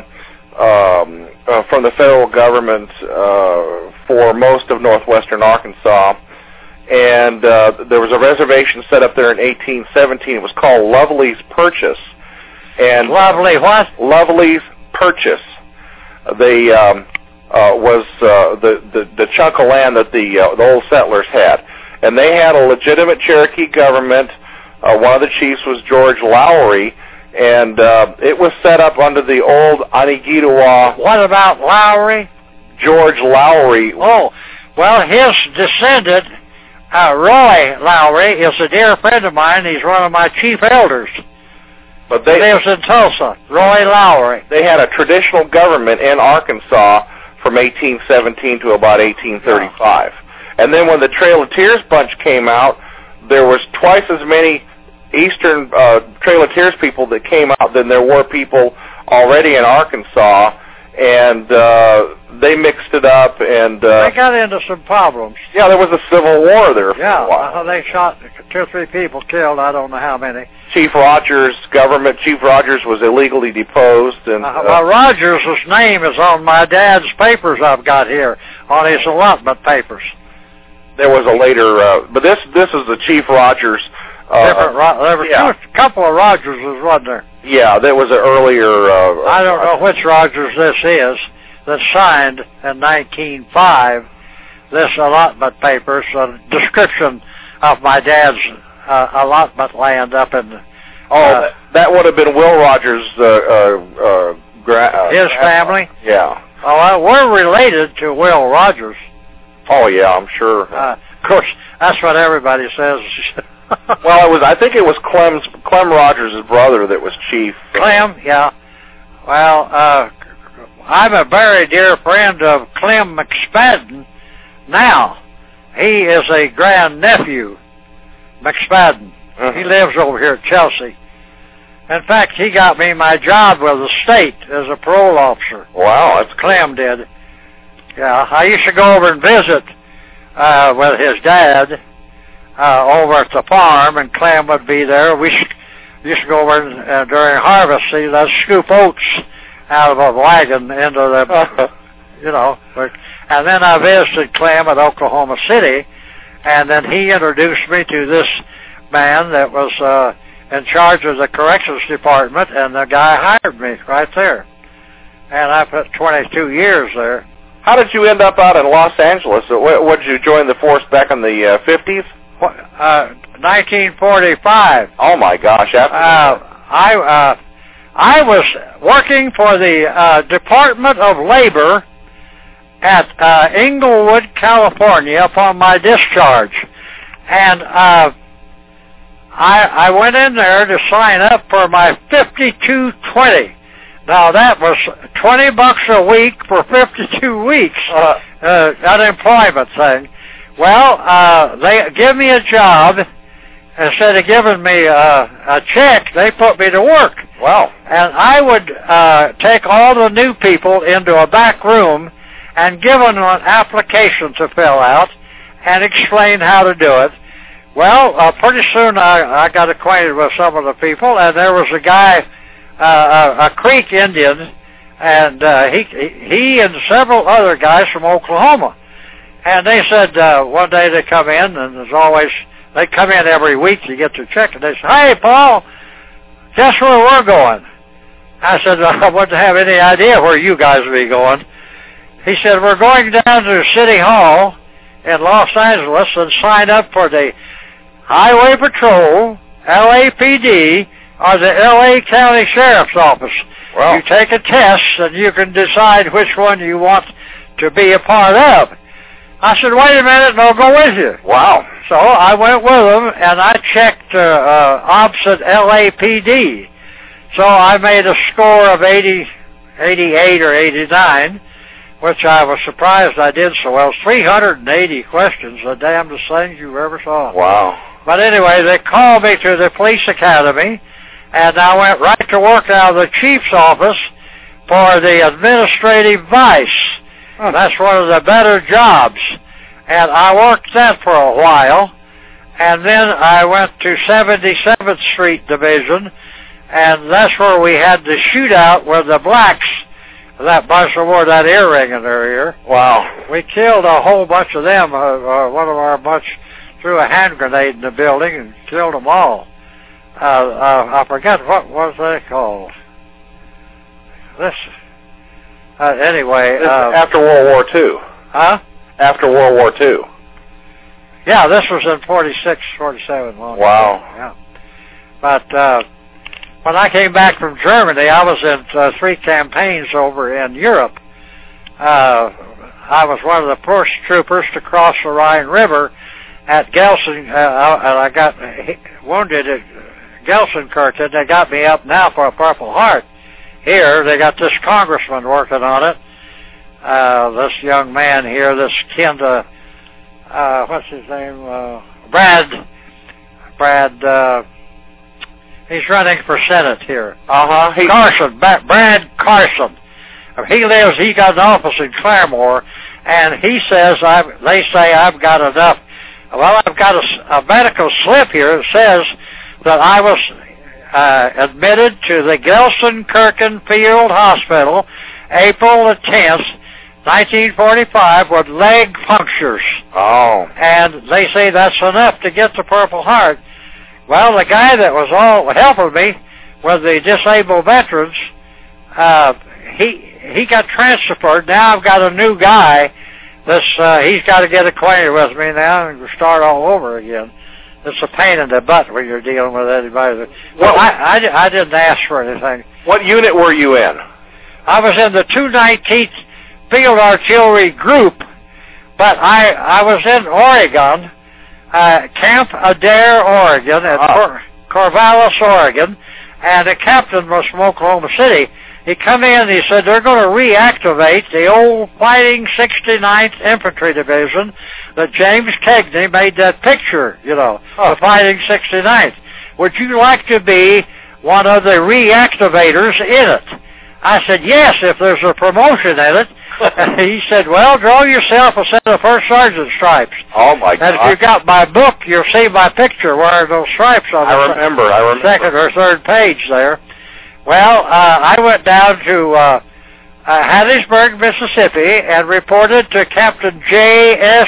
from the federal government for most of northwestern Arkansas. And there was a reservation set up there in 1817. It was called Lovely's Purchase. And Lovely what? Lovely's Purchase. They was the chunk of land that the old settlers had, and they had a legitimate Cherokee government. One of the chiefs was George Lowry, and it was set up under the old Anigitawa. What about Lowry? George Lowry. Oh, well, his descendant, Roy Lowry, is a dear friend of mine. He's one of my chief elders. But he lives in Tulsa, Roy Lowry. They had a traditional government in Arkansas from 1817 to about 1835. Yeah. And then when the Trail of Tears bunch came out, there was twice as many Eastern Trail of Tears people that came out than there were people already in Arkansas, and they mixed it up, and they got into some problems. Yeah, there was a civil war there for a while. They shot 2 or 3 people killed. I don't know how many. Chief Rogers' Chief Rogers was illegally deposed, and well, Rogers' name is on my dad's papers I've got here, on his allotment papers. There was a later, but this is the Chief Rogers. There were a couple of Rogerses, wasn't there? Yeah, there was an earlier... I don't know which Rogers this is that signed in 1905 this allotment papers, a description of my dad's allotment land up in... that would have been Will Rogers' his family? Yeah. Oh, we're related to Will Rogers. Oh, yeah, I'm sure. Of course, that's what everybody says. Well, I think it was Clem Rogers' brother that was chief. Clem, yeah. Well, I'm a very dear friend of Clem McSpadden now. He is a grandnephew, McSpadden. Uh-huh. He lives over here at Chelsea. In fact, he got me my job with the state as a parole officer. Wow, that's Clem did. Yeah, I used to go over and visit with his dad over at the farm, and Clem would be there. We used to go over and, during harvest, let's scoop oats out of a wagon into the, and then I visited Clem at Oklahoma City, and then he introduced me to this man that was in charge of the corrections department, and the guy hired me right there. And I put 22 years there. How did you end up out in Los Angeles? What did you join the force back in the 50s? 1945. Oh my gosh! I was working for the Department of Labor at Inglewood, California, upon my discharge. And I went in there to sign up for my 5220. Now, that was $20 a week for 52 weeks, unemployment thing. Well, they give me a job. Instead of giving me a check, they put me to work. Wow. And I would take all the new people into a back room and give them an application to fill out and explain how to do it. Well, pretty soon I got acquainted with some of the people, and there was a guy, a Creek Indian, and he and several other guys from Oklahoma. And they said one day they come in, and there's always, they come in every week to get their check, and they said, "Hey, Paul, guess where we're going?" I said, "I wouldn't have any idea where you guys would be going." He said, "We're going down to City Hall in Los Angeles and sign up for the Highway Patrol, LAPD, or the LA County Sheriff's Office. Wow. You take a test, and you can decide which one you want to be a part of." I said, "Wait a minute, and I'll go with you." Wow. So I went with them, and I checked opposite LAPD. So I made a score of 88 or 89, which I was surprised I did so well. 380 questions, the damnedest things you ever saw. Wow. But anyway, they called me to the police academy, and I went right to work out of the chief's office for the administrative vice. That's one of the better jobs. And I worked that for a while, and then I went to 77th Street Division, and that's where we had the shootout with the blacks, that bunch that wore that earring in their ear. Wow. We killed a whole bunch of them. One of our bunch threw a hand grenade in the building and killed them all. I forget what was they called. Anyway. After World War II. Huh? After World War II. Yeah, this was in 46, 47. Wow. Yeah. But when I came back from Germany, I was in 3 campaigns over in Europe. I was one of the first troopers to cross the Rhine River at Gelsen, and I got wounded at Gelsenkirchen. They got me up now for a Purple Heart. Here, they got this congressman working on it. This young man here, this Kenda, what's his name? Brad, he's running for Senate here. Carson, Brad Carson. He got an office in Claremore, and he says, they say I've got enough. Well, I've got a medical slip here that says that I was admitted to the Gelsenkirchen Field Hospital April the 10th, 1945, with leg punctures. Oh. And they say that's enough to get the Purple Heart. Well, the guy that was all helping me with the disabled veterans, he got transferred. Now I've got a new guy. He's got to get acquainted with me now and start all over again. It's a pain in the butt when you're dealing with anybody. Well, I didn't ask for anything. What unit were you in? I was in the 219th Field Artillery Group, but I was in Oregon, Camp Adair, Oregon, at Corvallis, Oregon, and the captain was from Oklahoma City. He come in and he said they're going to reactivate the old Fighting 69th Infantry Division that James Cagney made that picture, the Fighting 69th. Would you like to be one of the reactivators in it? I said, yes, if there's a promotion in it. He said, well, draw yourself a set of first sergeant stripes. Oh, my God. And if you got my book, you'll see my picture wearing those stripes on the second or third page there. Well, I went down to Hattiesburg, Mississippi, and reported to Captain J.S.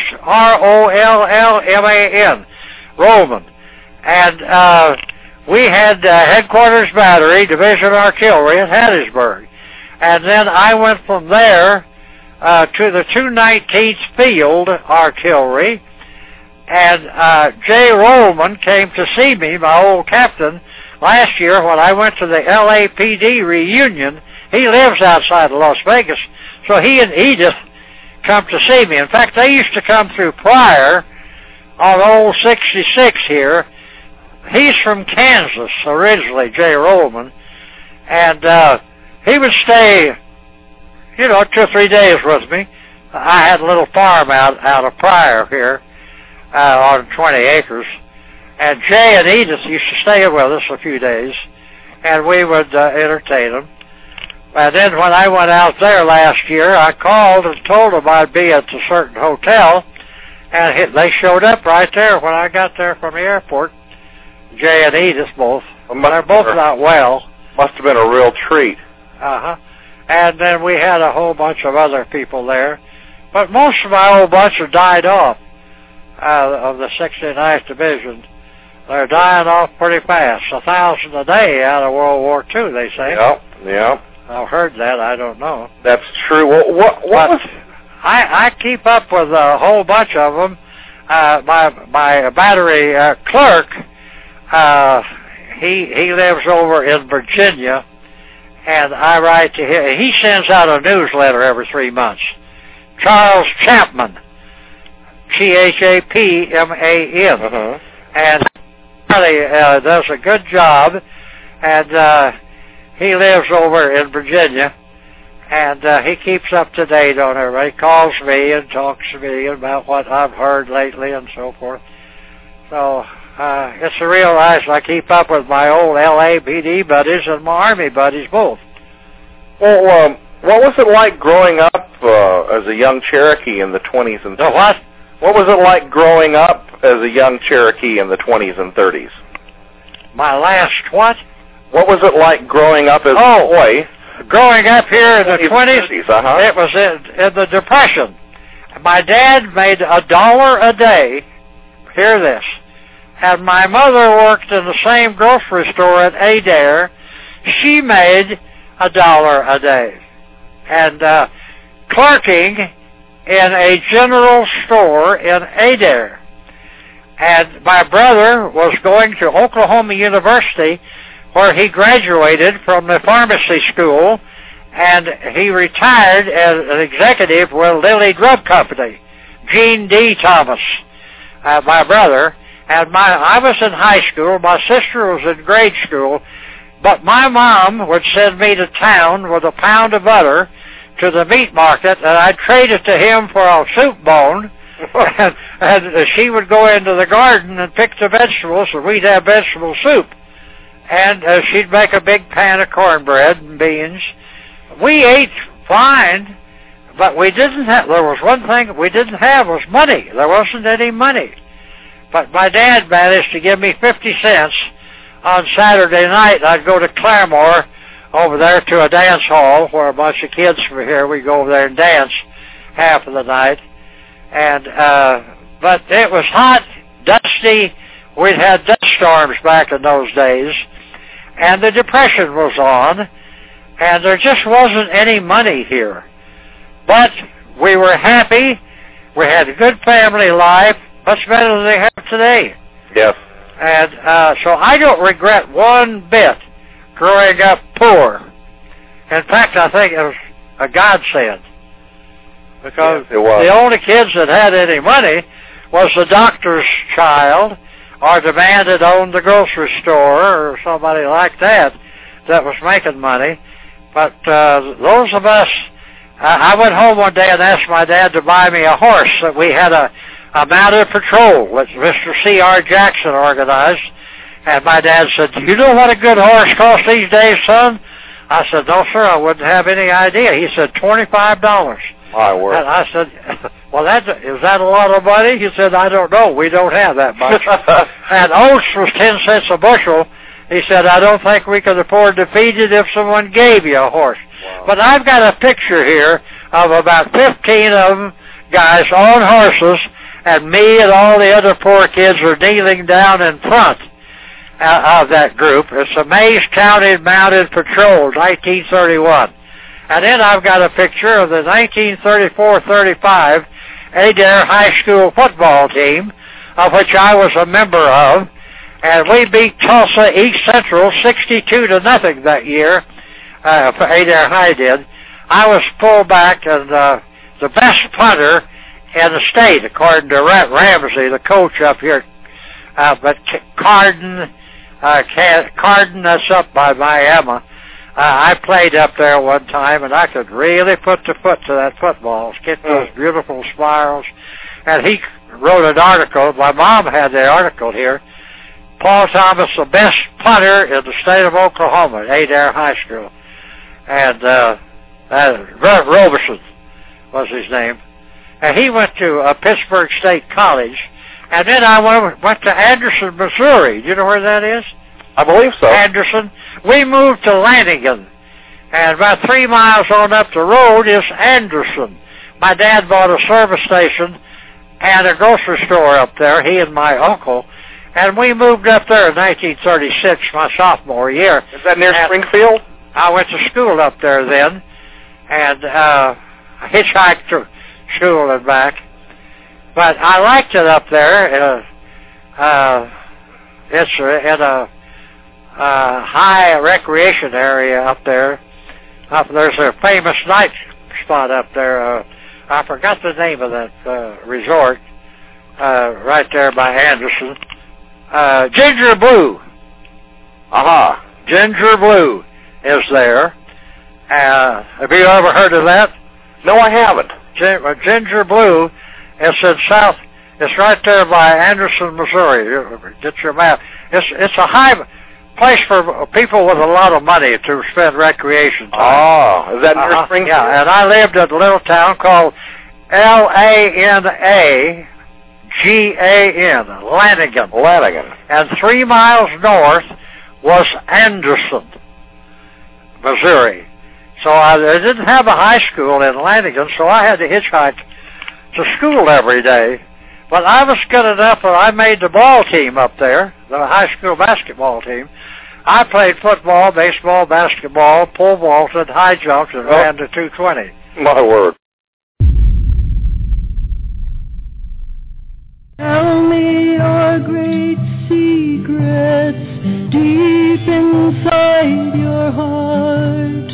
Rollman, Rollman. And we had Headquarters Battery, Division Artillery at Hattiesburg. And then I went from there to the 219th Field Artillery, and J. Rollman came to see me, my old captain, last year when I went to the LAPD reunion. He lives outside of Las Vegas, so he and Edith come to see me. In fact, they used to come through Pryor on old 66 here. He's from Kansas originally, Jay Rollman, and he would stay, 2 or 3 days with me. I had a little farm out of Pryor here on 20 acres, and Jay and Edith used to stay with us a few days, and we would entertain them. And then when I went out there last year, I called and told them I'd be at a certain hotel, and they showed up right there when I got there from the airport. Jay and Edith both. They're both not well. Must have been a real treat. Uh-huh. And then we had a whole bunch of other people there. But most of my old bunch have died off of the 69th Division. They're dying off pretty fast. 1,000 a day out of World War II, they say. Yeah. I've heard that. I don't know. That's true. What was... I keep up with a whole bunch of them. My battery clerk, he lives over in Virginia, and I write to him. He sends out a newsletter every 3 months. Charles Chapman, Chapman, and he does a good job, and he lives over in Virginia, and he keeps up to date on everybody. He calls me and talks to me about what I've heard lately and so forth. So it's a real nice. I keep up with my old LAPD buddies and my Army buddies both. Well, what was it like growing up as a young Cherokee in the 20s and 30s? The what? What was it like growing up as a young Cherokee in the 20s and 30s? My last what? What was it like growing up as a boy? Growing up here in the 20s, it was in the Depression. My dad made $1 a day. Hear this. And my mother worked in the same grocery store at Adair. She made $1 a day. And clerking in a general store in Adair. And my brother was going to Oklahoma University, where he graduated from the pharmacy school, and he retired as an executive with Lilly Drug Company. Gene D. Thomas, my brother, and I was in high school. My sister was in grade school, but my mom would send me to town with a pound of butter to the meat market, and I'd trade it to him for a soup bone, and she would go into the garden and pick the vegetables, and we'd have vegetable soup. And she'd make a big pan of cornbread and beans. We ate fine, but we didn't have, there was one thing we didn't have was money. There wasn't any money. But my dad managed to give me 50 cents on Saturday night. I'd go to Claremore over there to a dance hall where a bunch of kids from here, we'd go over there and dance half of the night. And, but it was hot, dusty. We'd had dust storms back in those days. And the Depression was on, and there just wasn't any money here. But we were happy. We had a good family life, much better than they have today. Yes. And so I don't regret one bit growing up poor. In fact, I think it was a godsend. Because yes, it was. The only kids that had any money was the doctor's child, or the man that owned the grocery store, or somebody like that was making money. But those of us, I went home one day and asked my dad to buy me a horse. That we had a mounted patrol which Mr. C.R. Jackson organized. And my dad said, "Do you know what a good horse costs these days, son?" I said, "No, sir, I wouldn't have any idea." He said, $25. My word. And I said, "Well, is that a lot of money?" He said, "I don't know. We don't have that much." And oats was 10 cents a bushel. He said, "I don't think we could afford to feed it if someone gave you a horse." Wow. But I've got a picture here of about 15 of them guys on horses, and me and all the other poor kids are kneeling down in front of that group. It's the Mays County Mounted Patrol, 1931. And then I've got a picture of the 1934-35 Adair High School football team, of which I was a member of, and we beat Tulsa East Central 62-0 that year. Adair High did. I was fullback, and the the best punter in the state, according to Ramsey, the coach up here. But Carden, that's up by Miami. I played up there one time, and I could really put the foot to that football, get those beautiful spirals. And he wrote an article. My mom had the article here. Paul Thomas, the best punter in the state of Oklahoma at Adair High School. And Rev Robeson was his name. And he went to Pittsburgh State College. And then I went to Anderson, Missouri. Do you know where that is? I believe so. Anderson. We moved to Lanigan. And about 3 miles on up the road is Anderson. My dad bought a service station and a grocery store up there, he and my uncle. And we moved up there in 1936, my sophomore year. Is that near Springfield? I went to school up there then, and hitchhiked to school and back. But I liked it up there. It's in a high recreation area up there. There's a famous night spot up there. I forgot the name of that resort. Right there by Anderson. Ginger Blue. Aha. Ginger Blue is there. Have you ever heard of that? No, I haven't. Ginger Blue is in south. It's right there by Anderson, Missouri. Get your map. It's a high place for people with a lot of money to spend recreation time. Oh, is that near Springfield? Yeah, and I lived in a little town called Lanagan, Lanigan. Lanigan. And 3 miles north was Anderson, Missouri. So I didn't have a high school in Lanigan, so I had to hitchhike to school every day. But I was good enough that I made the ball team up there, the high school basketball team. I played football, baseball, basketball, pole vaulted, high jumps, and ran to 220. My word. Tell me your great secrets deep inside your heart.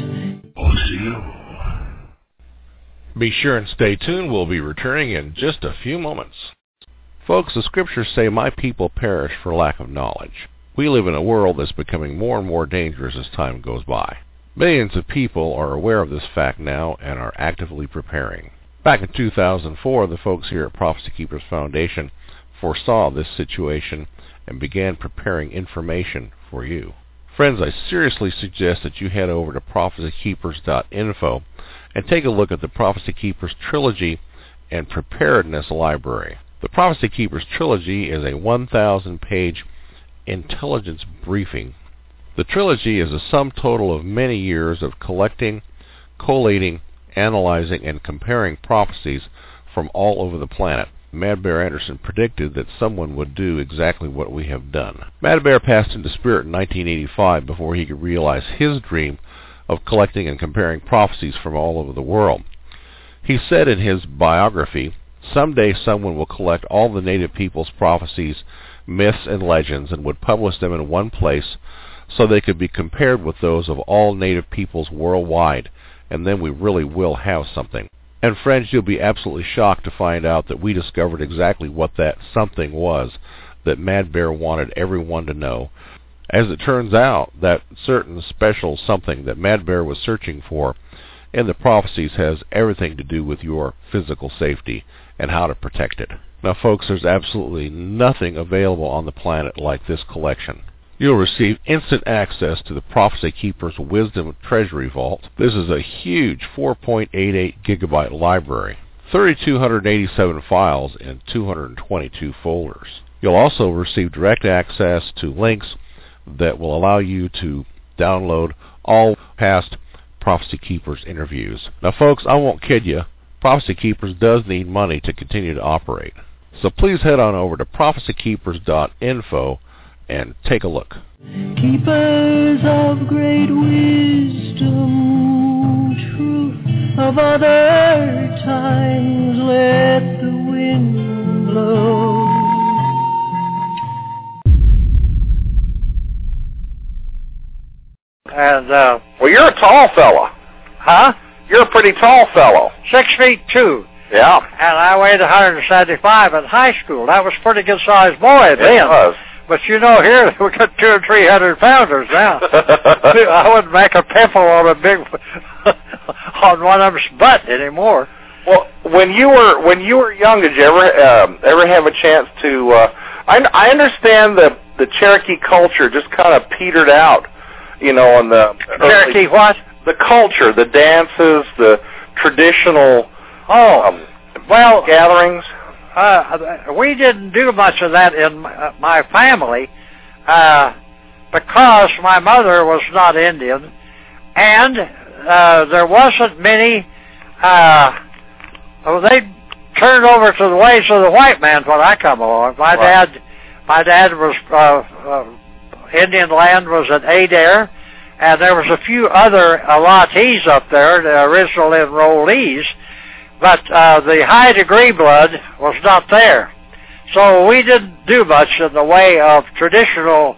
Be sure and stay tuned. We'll be returning in just a few moments. Folks, the scriptures say, "My people perish for lack of knowledge." We live in a world that's becoming more and more dangerous as time goes by. Millions of people are aware of this fact now and are actively preparing. Back in 2004, the folks here at Prophecy Keepers Foundation foresaw this situation and began preparing information for you. Friends, I seriously suggest that you head over to prophecykeepers.info and take a look at the Prophecy Keepers Trilogy and Preparedness Library. The Prophecy Keepers Trilogy is a 1,000-page intelligence briefing. The trilogy is a sum total of many years of collecting, collating, analyzing, and comparing prophecies from all over the planet. Mad Bear Anderson predicted that someone would do exactly what we have done. Mad Bear passed into spirit in 1985 before he could realize his dream of collecting and comparing prophecies from all over the world. He said in his biography, "Someday someone will collect all the native people's prophecies, myths, and legends and would publish them in one place so they could be compared with those of all native peoples worldwide, and then we really will have something." And friends, you'll be absolutely shocked to find out that we discovered exactly what that something was that Mad Bear wanted everyone to know. As it turns out, that certain special something that Mad Bear was searching for in the prophecies has everything to do with your physical safety and how to protect it. Now folks, there's absolutely nothing available on the planet like this collection. You'll receive instant access to the Prophecy Keepers Wisdom Treasury Vault. This is a huge 4.88 gigabyte library, 3,287 files in 222 folders. You'll also receive direct access to links that will allow you to download all past Prophecy Keepers interviews. Now folks, I won't kid you, Prophecy Keepers does need money to continue to operate. So please head on over to prophecykeepers.info and take a look. Keepers of great wisdom, truth of other times, let the wind blow. And well, you're a tall fella. huh? You're a pretty tall fellow. 6'2". Yeah. And I weighed 175 in high school. That was a pretty good-sized boy then. It was. But you know, here we got 200 or 300 pounders now. I wouldn't make a pimple on a big on one of them's butt anymore. Well, when you were young, did you ever have a chance to? I understand the Cherokee culture just kind of petered out, you know, on the Cherokee what? The culture, the dances, the traditional gatherings. We didn't do much of that in my family because my mother was not Indian, and there wasn't many. They turned over to the ways of the white man when I come along. My dad was Indian land was at Adair, and there was a few other Latis up there, the original enrollees. But the high degree blood was not there. So we didn't do much in the way of traditional,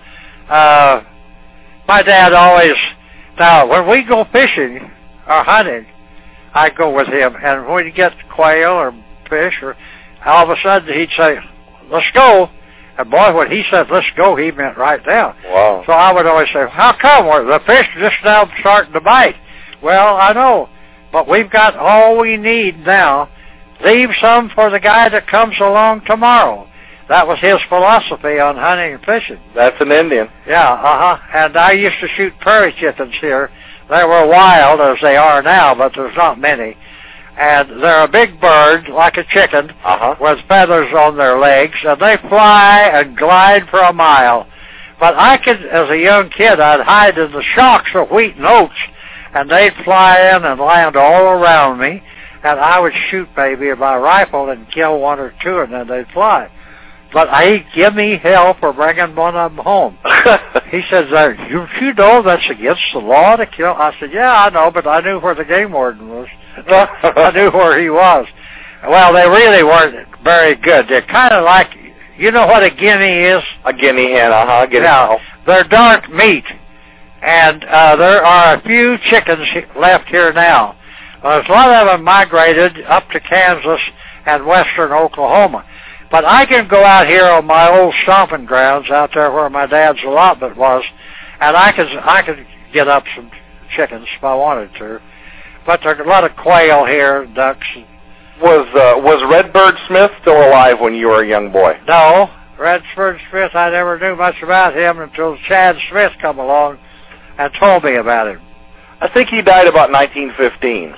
my dad always, now when we go fishing or hunting, I go with him, and when we get quail or fish, or all of a sudden he'd say, let's go. And boy, when he said, let's go, he meant right now. Wow. So I would always say, how come? The fish are just now starting to bite. Well, I know. But we've got all we need now. Leave some for the guy that comes along tomorrow. That was his philosophy on hunting and fishing. That's an Indian. Yeah, And I used to shoot prairie chickens here. They were wild as they are now, but there's not many. And they're a big bird, like a chicken, with feathers on their legs, and they fly and glide for a mile. But I could, as a young kid, I'd hide in the shocks of wheat and oats, and they'd fly in and land all around me, and I would shoot maybe with my rifle and kill one or two, and then they'd fly. But he'd give me hell for bringing one of them home. He says, you know that's against the law to kill? I said, yeah, I know, but I knew where the game warden was. I knew where he was. Well, they really weren't very good. They're kind of like, you know what a guinea is? A guinea hen, guinea hen. They're dark meat. And there are a few chickens left here now. There's a lot of them migrated up to Kansas and western Oklahoma. But I can go out here on my old stomping grounds out there where my dad's allotment was, and I could get up some chickens if I wanted to. But there's a lot of quail here, ducks. Was Redbird Smith still alive when you were a young boy? No. Redbird Smith, I never knew much about him until Chad Smith come along and told me about him. I think he died about 1915.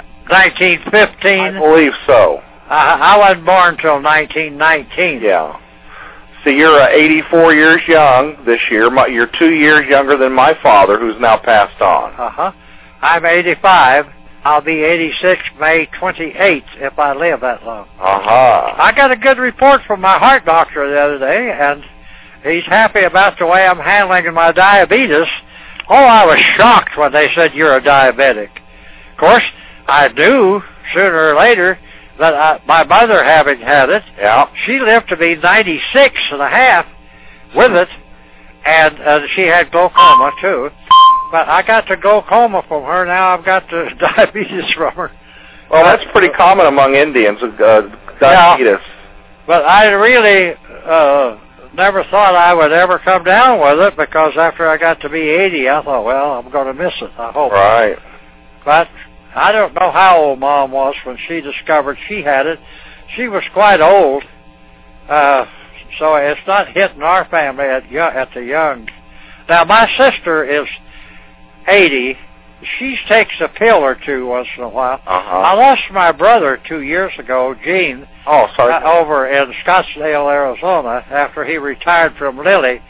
1915? I believe so. I wasn't born till 1919. Yeah. So you're 84 years young this year. You're 2 years younger than my father, who's now passed on. I'm 85. I'll be 86 May 28th if I live that long. I got a good report from my heart doctor the other day, and he's happy about the way I'm handling my diabetes. Oh, I was shocked when they said you're a diabetic. Of course, I knew sooner or later that my mother, having had it, she lived to be 96 and a half with it, and she had glaucoma too. But I got the glaucoma from her. Now I've got the diabetes from her. Well, that's pretty common among Indians, diabetes. But I really never thought I would ever come down with it, because after I got to be 80, I thought, well, I'm going to miss it, I hope. Right. But I don't know how old Mom was when she discovered she had it. She was quite old, so it's not hitting our family at the young. Now, my sister is 80. She takes a pill or two once in a while. I lost my brother 2 years ago, Gene, over in Scottsdale, Arizona, after he retired from Lilly.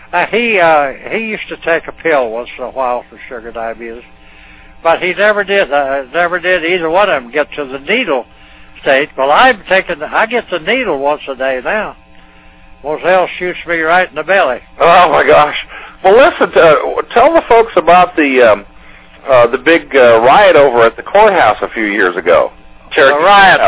He used to take a pill once in a while for sugar diabetes. But he never did either one of them get to the needle state. Well, I get the needle once a day now. Moselle shoots me right in the belly. Oh my gosh! Well, listen, tell the folks about the big riot over at the courthouse a few years ago. Cherokee riot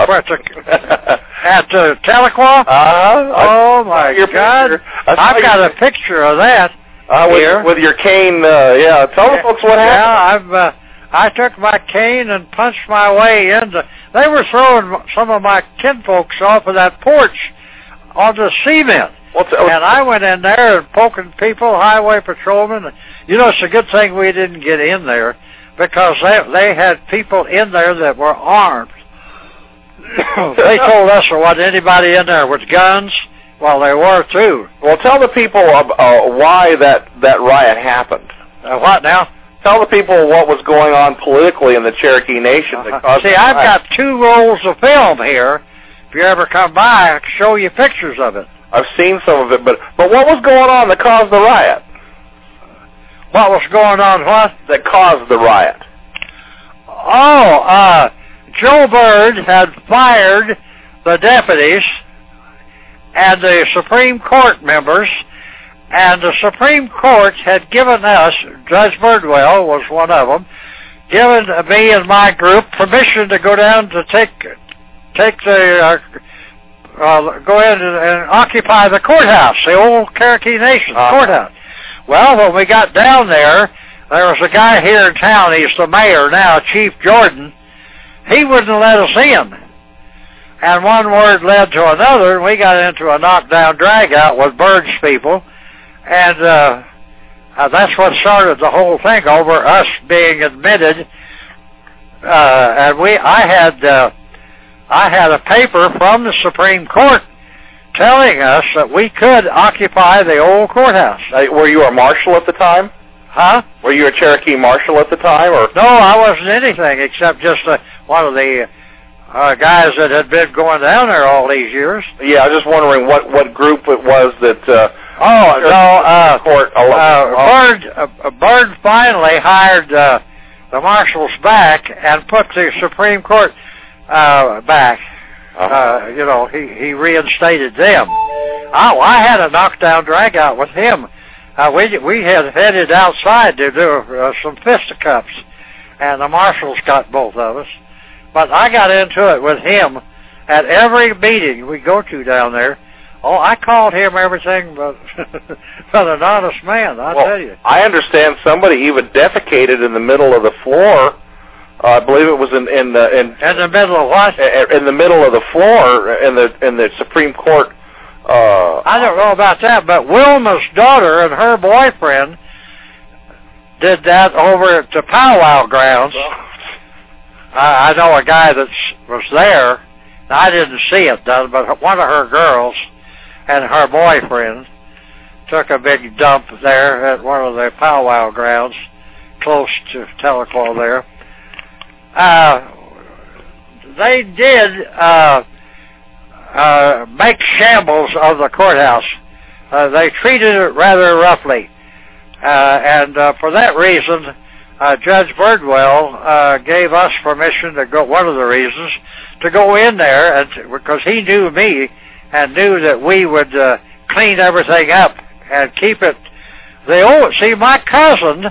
at Tahlequah? Oh my God! I've got a picture of that here with your cane. Tell the folks what happened. Yeah, I took my cane and punched my way into. They were throwing some of my kinfolks off of that porch onto cement. And I went in there and poking people, highway patrolmen. You know, it's a good thing we didn't get in there because they had people in there that were armed. They told us there wasn't anybody in there with guns. Well, they were too. Well, tell the people why that riot happened. What now? Tell the people what was going on politically in the Cherokee Nation. See, I've got 2 rolls of film here. If you ever come by, I can show you pictures of it. I've seen some of it, but what was going on that caused the riot? What was going on what? That caused the riot. Oh, Joe Byrd had fired the deputies and the Supreme Court members, and the Supreme Court had given us, Judge Birdwell was one of them, given me and my group permission to go down to go in and occupy the courthouse, the old Cherokee Nation courthouse. Well, when we got down there was a guy here in town, he's the mayor now, Chief Jordan. He wouldn't let us in. And one word led to another, and we got into a knockdown drag-out with Bird's people. And that's what started the whole thing over us being admitted. And I had a paper from the Supreme Court telling us that we could occupy the old courthouse. Were you a marshal at the time? Huh? Were you a Cherokee marshal at the time? Or no, I wasn't anything except just one of the guys that had been going down there all these years. Yeah, I was just wondering what group it was that... Byrd finally hired the marshals back and put the Supreme Court back. You know, he reinstated them. I had a knockdown drag-out with him. We had headed outside to do some fisticuffs, and the marshals got both of us. But I got into it with him at every meeting we go to down there. Oh, I called him everything but an honest man, I tell you. I understand somebody even defecated in the middle of the floor. I believe it was in the middle of what? In the middle of the floor in the Supreme Court. I don't know about that, but Wilma's daughter and her boyfriend did that over at the powwow grounds. I know a guy that was there. I didn't see it done, but one of her girls and her boyfriend took a big dump there at one of the powwow grounds close to Tahlequah there. They did make shambles of the courthouse. They treated it rather roughly. And for that reason, Judge Birdwell gave us permission to go, one of the reasons, to go in there, because he knew me and knew that we would clean everything up and keep it. See, my cousin,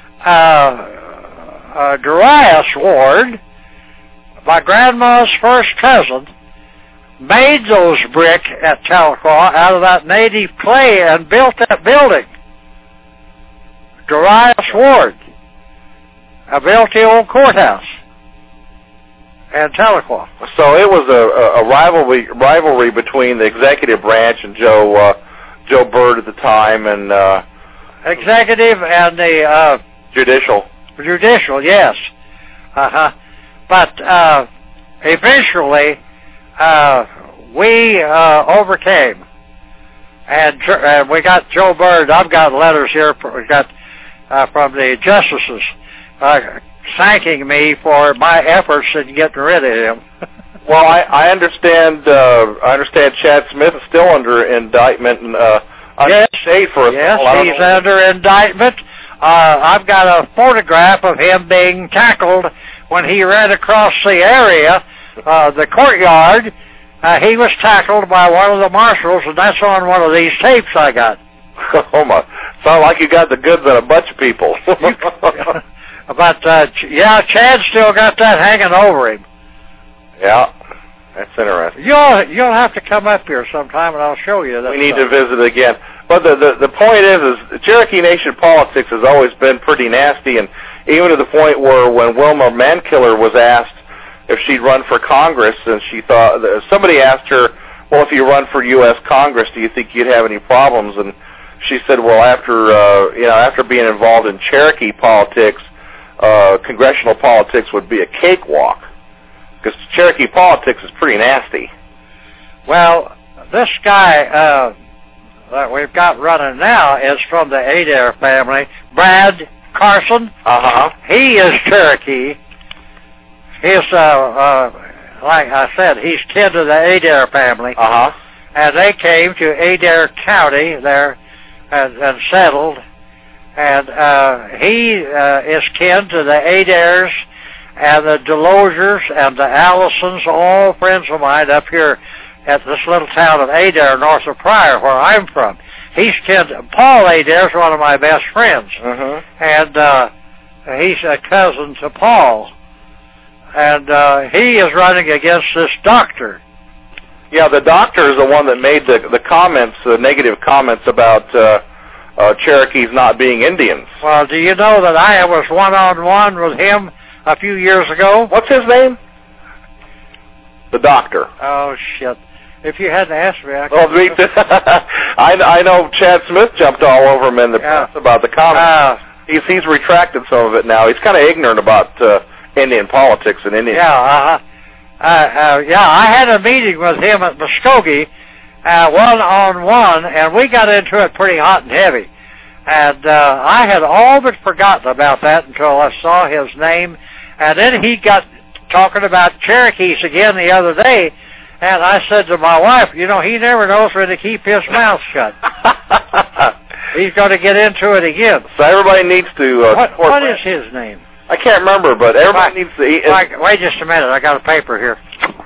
Darius Ward, my grandma's first cousin, made those brick at Tahlequah out of that native clay and built that building. Darius Ward built the old courthouse in Tahlequah. So it was a rivalry between the executive branch and Joe Byrd at the time, and executive and the judicial. Judicial, yes. But eventually we overcame, and we got Joe Byrd. I've got letters here. We got from the justices thanking me for my efforts in getting rid of him. Well, I understand. I understand Chad Smith is still under indictment and yes, state for yes, he's under indictment. I've got a photograph of him being tackled when he ran across the area, the courtyard. He was tackled by one of the marshals, and that's on one of these tapes I got. Oh my! Sound like you got the goods on a bunch of people. But yeah, Chad still got that hanging over him. Yeah, that's interesting. You'll have to come up here sometime, and I'll show you that. We need to visit again. But the point is Cherokee Nation politics has always been pretty nasty, and even to the point where when Wilma Mankiller was asked if she'd run for Congress, and she thought somebody asked her, well, if you run for U.S. Congress, do you think you'd have any problems? And she said, well, after being involved in Cherokee politics, congressional politics would be a cakewalk, because Cherokee politics is pretty nasty. Well, this guy that we've got running now is from the Adair family, Brad Carson. He is Cherokee. He's, like I said, he's kin to the Adair family. And they came to Adair County there and settled. And he is kin to the Adairs and the Delosiers and the Allisons, all friends of mine up here at this little town of Adair, north of Pryor, where I'm from. He's kin to, Paul Adair's one of my best friends. And he's a cousin to Paul. And he is running against this doctor. Yeah, the doctor is the one that made the comments, the negative comments about Cherokees not being Indians. Well, do you know that I was one-on-one with him a few years ago? What's his name? The doctor. Oh, shit. If you hadn't asked me, I could... I know Chad Smith jumped all over him in the press about the comments. He's retracted some of it now. He's kind of ignorant about Indian politics and Indian... I had a meeting with him at Muskogee, one-on-one, and we got into it pretty hot and heavy. And I had all but forgotten about that until I saw his name. And then he got talking about Cherokees again the other day, and I said to my wife, you know, he never knows when to keep his mouth shut. He's going to get into it again. So everybody needs to... what is his name? I can't remember, but everybody needs to... Wait just a minute. I got a paper here.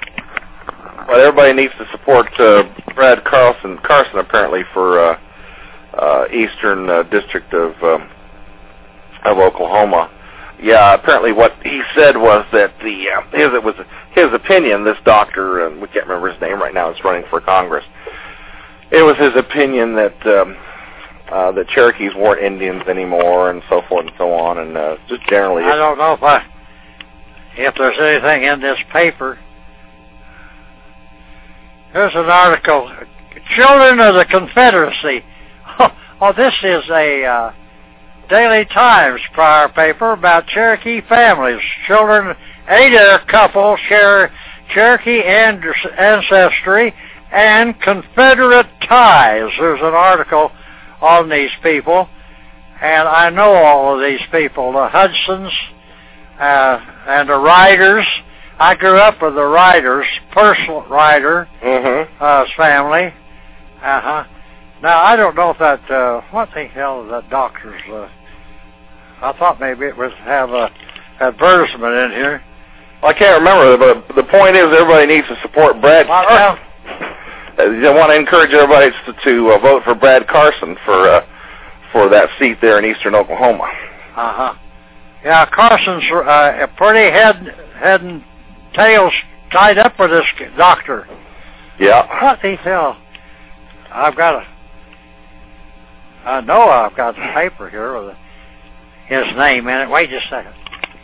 But everybody needs to support Brad Carson apparently for Eastern District of Oklahoma. Yeah, apparently what he said was that it was his opinion, this doctor, and we can't remember his name right now, is running for Congress. It was his opinion that the Cherokees weren't Indians anymore, and so forth and so on, and just generally... I don't know if there's anything in this paper. Here's an article, Children of the Confederacy. Oh, this is a Daily Times prior paper about Cherokee families. Children, Adair couple share Cherokee ancestry and Confederate ties. There's an article on these people, and I know all of these people, the Hudsons and the Riders. I grew up with the Riders, Percival Ryder, family. Now, I don't know if that, what the hell is that doctor's, I thought maybe it was have a advertisement in here. Well, I can't remember, but the point is everybody needs to support Brad. I want to encourage everybody to vote for Brad Carson for that seat there in eastern Oklahoma. Yeah, Carson's pretty head and tails tied up with this doctor. Yeah. What the hell? I know I've got the paper here with his name in it. Wait just a second.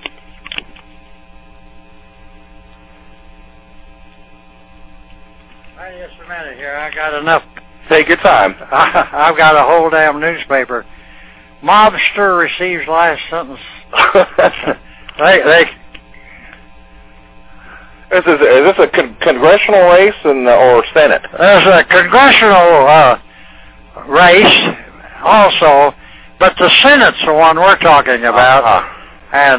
Wait just a minute here. I got enough. Take your time. I've got a whole damn newspaper. Mobster receives life sentence. Is this a congressional race or Senate? There's a congressional race also, but the Senate's the one we're talking about. And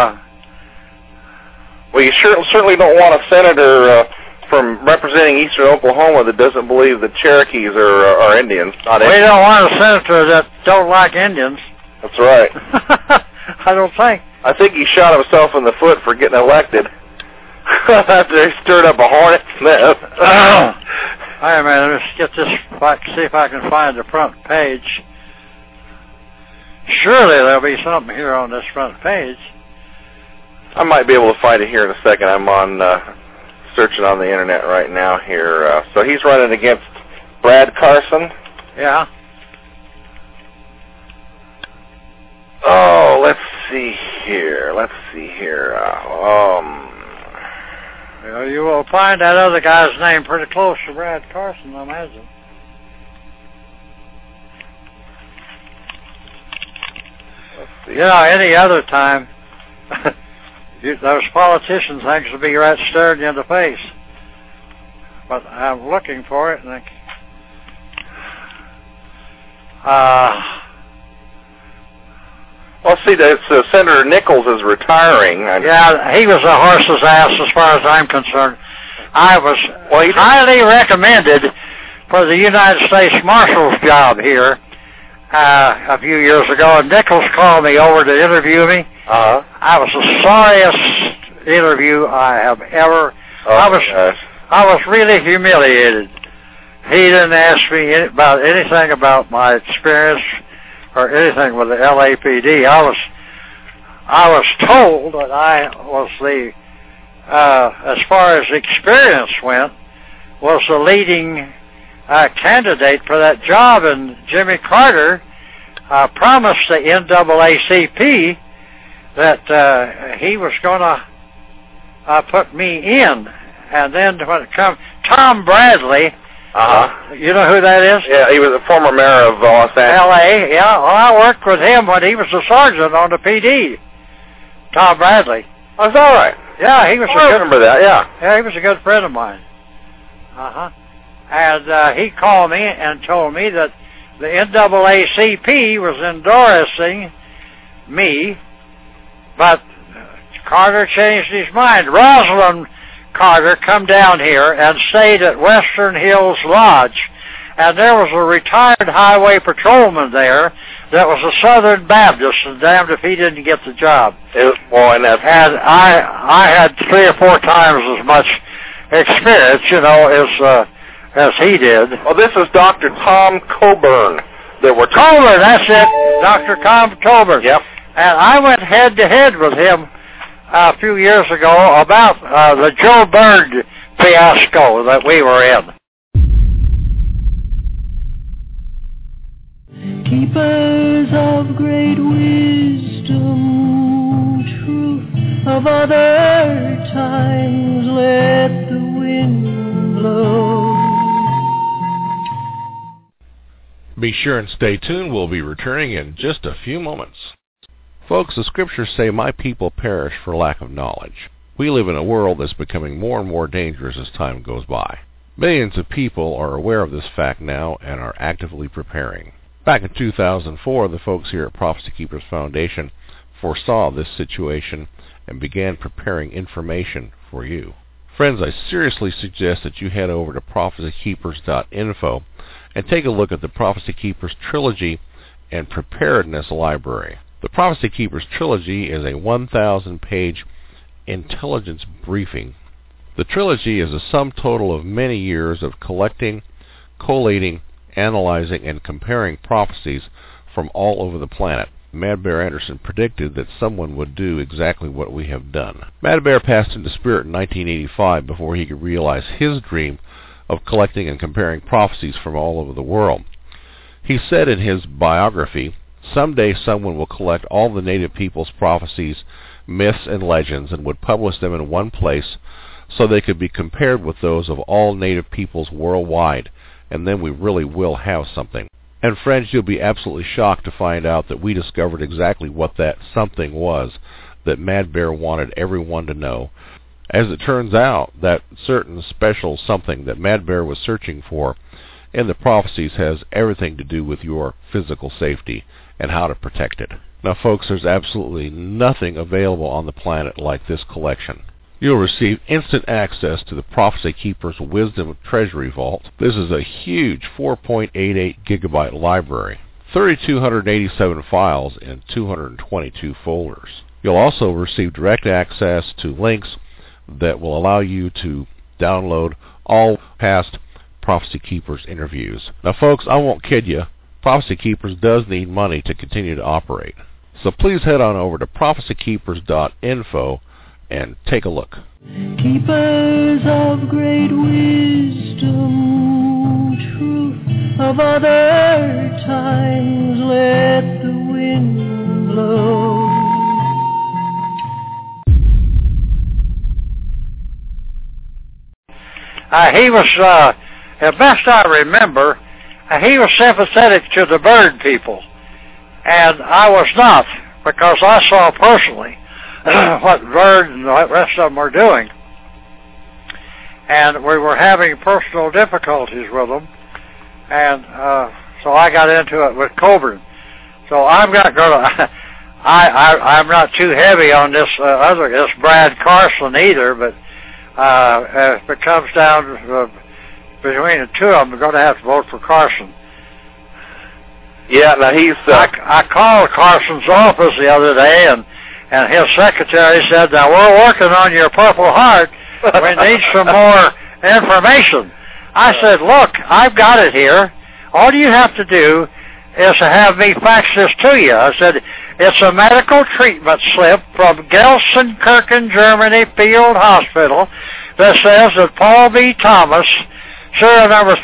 well, you certainly don't want a senator from representing eastern Oklahoma that doesn't believe that Cherokees are Indians. We don't want a senator that don't like Indians. That's right. I don't think. I think he shot himself in the foot for getting elected. After he stirred up a hornet's nest. Hey man, let's get this, see if I can find the front page. Surely there'll be something here on this front page. I might be able to find it here in a second. I'm on searching on the internet right now here. So he's running against Brad Carson. Yeah. Oh, let's see here. You will find that other guy's name pretty close to Brad Carson, I imagine. You know, any other time, those politicians think to be right staring you in the face. But I'm looking for it, and well, see, Senator Nichols is retiring. Yeah, he was a horse's ass as far as I'm concerned. I was highly recommended for the United States Marshal's job here a few years ago, and Nichols called me over to interview me. I was the sorriest interview I have ever. I was really humiliated. He didn't ask me about anything about my experience or anything with the LAPD. I was told that I was as far as experience went, was the leading candidate for that job, and Jimmy Carter promised the NAACP that he was going to put me in. And then when it comes, Tom Bradley, you know who that is? Yeah, he was a former mayor of Los Angeles. L.A., yeah. Well, I worked with him when he was a sergeant on the PD. Tom Bradley. Oh, is that right? Yeah, he was I remember that, yeah. Yeah, he was a good friend of mine. And he called me and told me that the NAACP was endorsing me, but Carter changed his mind. Rosalind Carter come down here and stayed at Western Hills Lodge, and there was a retired highway patrolman there that was a Southern Baptist, and damned if he didn't get the job. And I had 3 or 4 times as much experience, you know, as he did. Well, this is Dr. Tom Coburn. Coburn, that's it, Dr. Tom Coburn. Yep. And I went head-to-head with him a few years ago about the Joe Byrd fiasco that we were in. Keepers of great wisdom, truth of other times, let the wind blow. Be sure and stay tuned. We'll be returning in just a few moments. Folks, the scriptures say, "My people perish for lack of knowledge." We live in a world that's becoming more and more dangerous as time goes by. Millions of people are aware of this fact now and are actively preparing. Back in 2004, the folks here at Prophecy Keepers Foundation foresaw this situation and began preparing information for you. Friends, I seriously suggest that you head over to prophecykeepers.info and take a look at the Prophecy Keepers Trilogy and Preparedness Library. The Prophecy Keepers Trilogy is a 1,000-page intelligence briefing. The trilogy is a sum total of many years of collecting, collating, analyzing, and comparing prophecies from all over the planet. Mad Bear Anderson predicted that someone would do exactly what we have done. Mad Bear passed into spirit in 1985 before he could realize his dream of collecting and comparing prophecies from all over the world. He said in his biography, "Someday someone will collect all the native people's prophecies, myths, and legends and would publish them in one place so they could be compared with those of all native peoples worldwide, and then we really will have something." And friends, you'll be absolutely shocked to find out that we discovered exactly what that something was that Mad Bear wanted everyone to know. As it turns out, that certain special something that Mad Bear was searching for in the prophecies has everything to do with your physical safety and how to protect it. Now folks, there's absolutely nothing available on the planet like this collection. You'll receive instant access to the Prophecy Keepers Wisdom Treasury Vault. This is a huge 4.88 gigabyte library, 3,287 files in 222 folders. You'll also receive direct access to links that will allow you to download all past Prophecy Keepers interviews. Now folks, I won't kid you, Prophecy Keepers does need money to continue to operate. So please head on over to prophecykeepers.info and take a look. Keepers of great wisdom, truth of other times, let the wind blows. He was, as best I remember, he was sympathetic to the bird people. And I was not, because I saw personally what birds and the rest of them were doing. And we were having personal difficulties with them. And so I got into it with Coburn. So I'm not going to, I'm not too heavy on this this Brad Carson either, but if it comes down between the two of them, I'm going to have to vote for Carson. Yeah, now he's... I called Carson's office the other day, and his secretary said, now we're working on your Purple Heart. We need some more information. I said, look, I've got it here. All you have to do is to have me fax this to you. I said, it's a medical treatment slip from Gelsenkirchen, Germany Field Hospital that says that Paul B. Thomas, serial number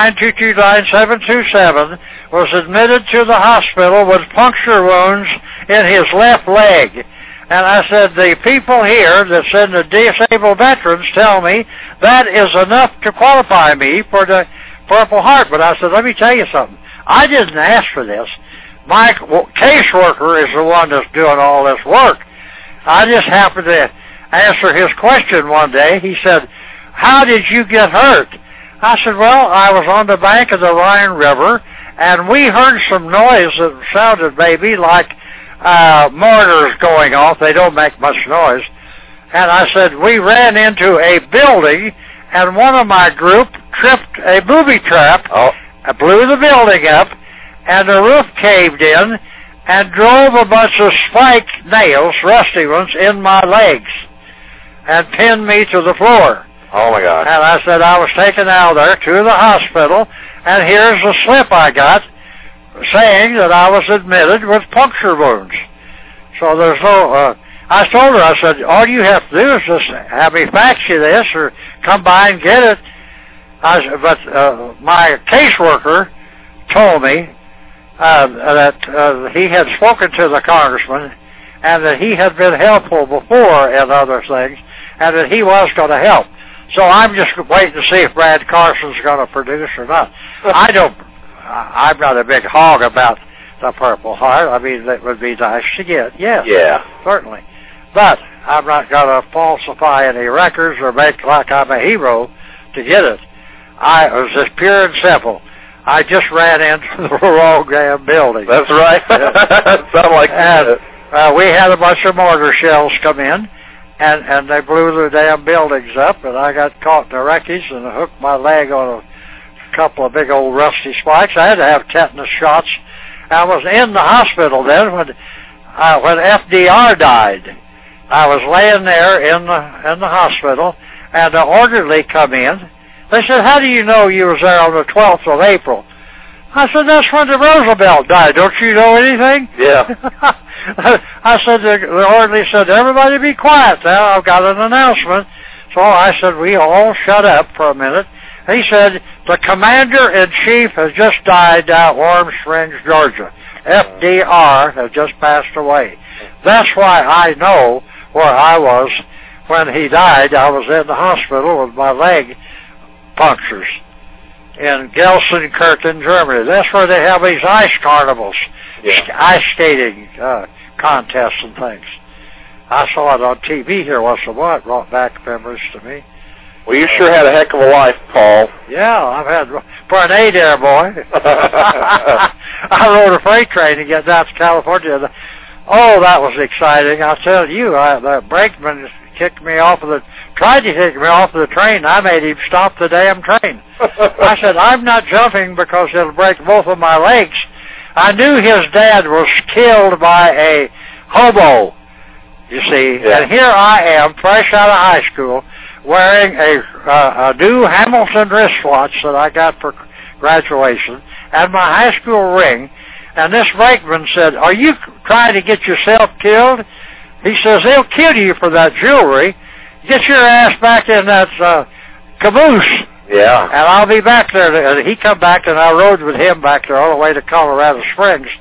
39229-727, was admitted to the hospital with puncture wounds in his left leg. And I said, the people here that send the disabled veterans tell me that is enough to qualify me for the Purple Heart. But I said, let me tell you something. I didn't ask for this. My caseworker is the one that's doing all this work. I just happened to answer his question one day. He said, how did you get hurt? I said, well, I was on the bank of the Rhine River, and we heard some noise that sounded maybe like mortars going off. They don't make much noise. And I said, we ran into a building, and one of my group tripped a booby trap, blew the building up, and the roof caved in and drove a bunch of spike nails, rusty ones, in my legs and pinned me to the floor. Oh, my God. And I said I was taken out there to the hospital, and here's the slip I got saying that I was admitted with puncture wounds. So there's no... I told her, I said, all you have to do is just have me fax you this or come by and get it. But my caseworker told me that he had spoken to the congressman and that he had been helpful before in other things and that he was going to help. So I'm just waiting to see if Brad Carson's going to produce or not. I'm not a big hog about the Purple Heart. I mean, it would be nice to get, yes. Yeah. Certainly. But I'm not going to falsify any records or make like I'm a hero to get it. It was just pure and simple. I just ran into the wrong damn building. That's right. Sound like that. We had a bunch of mortar shells come in, and they blew the damn buildings up, and I got caught in the wreckage and hooked my leg on a couple of big old rusty spikes. I had to have tetanus shots. I was in the hospital then when FDR died. I was laying there in the hospital, and the orderly come in. They said, how do you know you was there on the 12th of April? I said, that's when the Roosevelt died. Don't you know anything? Yeah. I said, the orderly said, everybody be quiet now. I've got an announcement. So I said, we all shut up for a minute. He said, the commander-in-chief has just died down at Warm Springs, Georgia. FDR has just passed away. That's why I know where I was when he died. I was in the hospital with my leg punctures in Gelsenkirchen, Germany. That's where they have these ice carnivals, ice skating contests and things. I saw it on TV here once in a while. It brought back memories to me. Well, you sure had a heck of a life, Paul. Yeah, I've had, for an Adair boy. I rode a freight train to get down to California. Oh, that was exciting. I'll tell you, the brakeman tried to take me off of the train. I made him stop the damn train. I said, I'm not jumping because it'll break both of my legs. I knew his dad was killed by a hobo, you see. Yeah. And here I am, fresh out of high school, wearing a new Hamilton wristwatch that I got for graduation and my high school ring. And this brakeman said, are you trying to get yourself killed? He says, they'll kill you for that jewelry. Get your ass back in that caboose. Yeah. And I'll be back there. And he come back, and I rode with him back there all the way to Colorado Springs.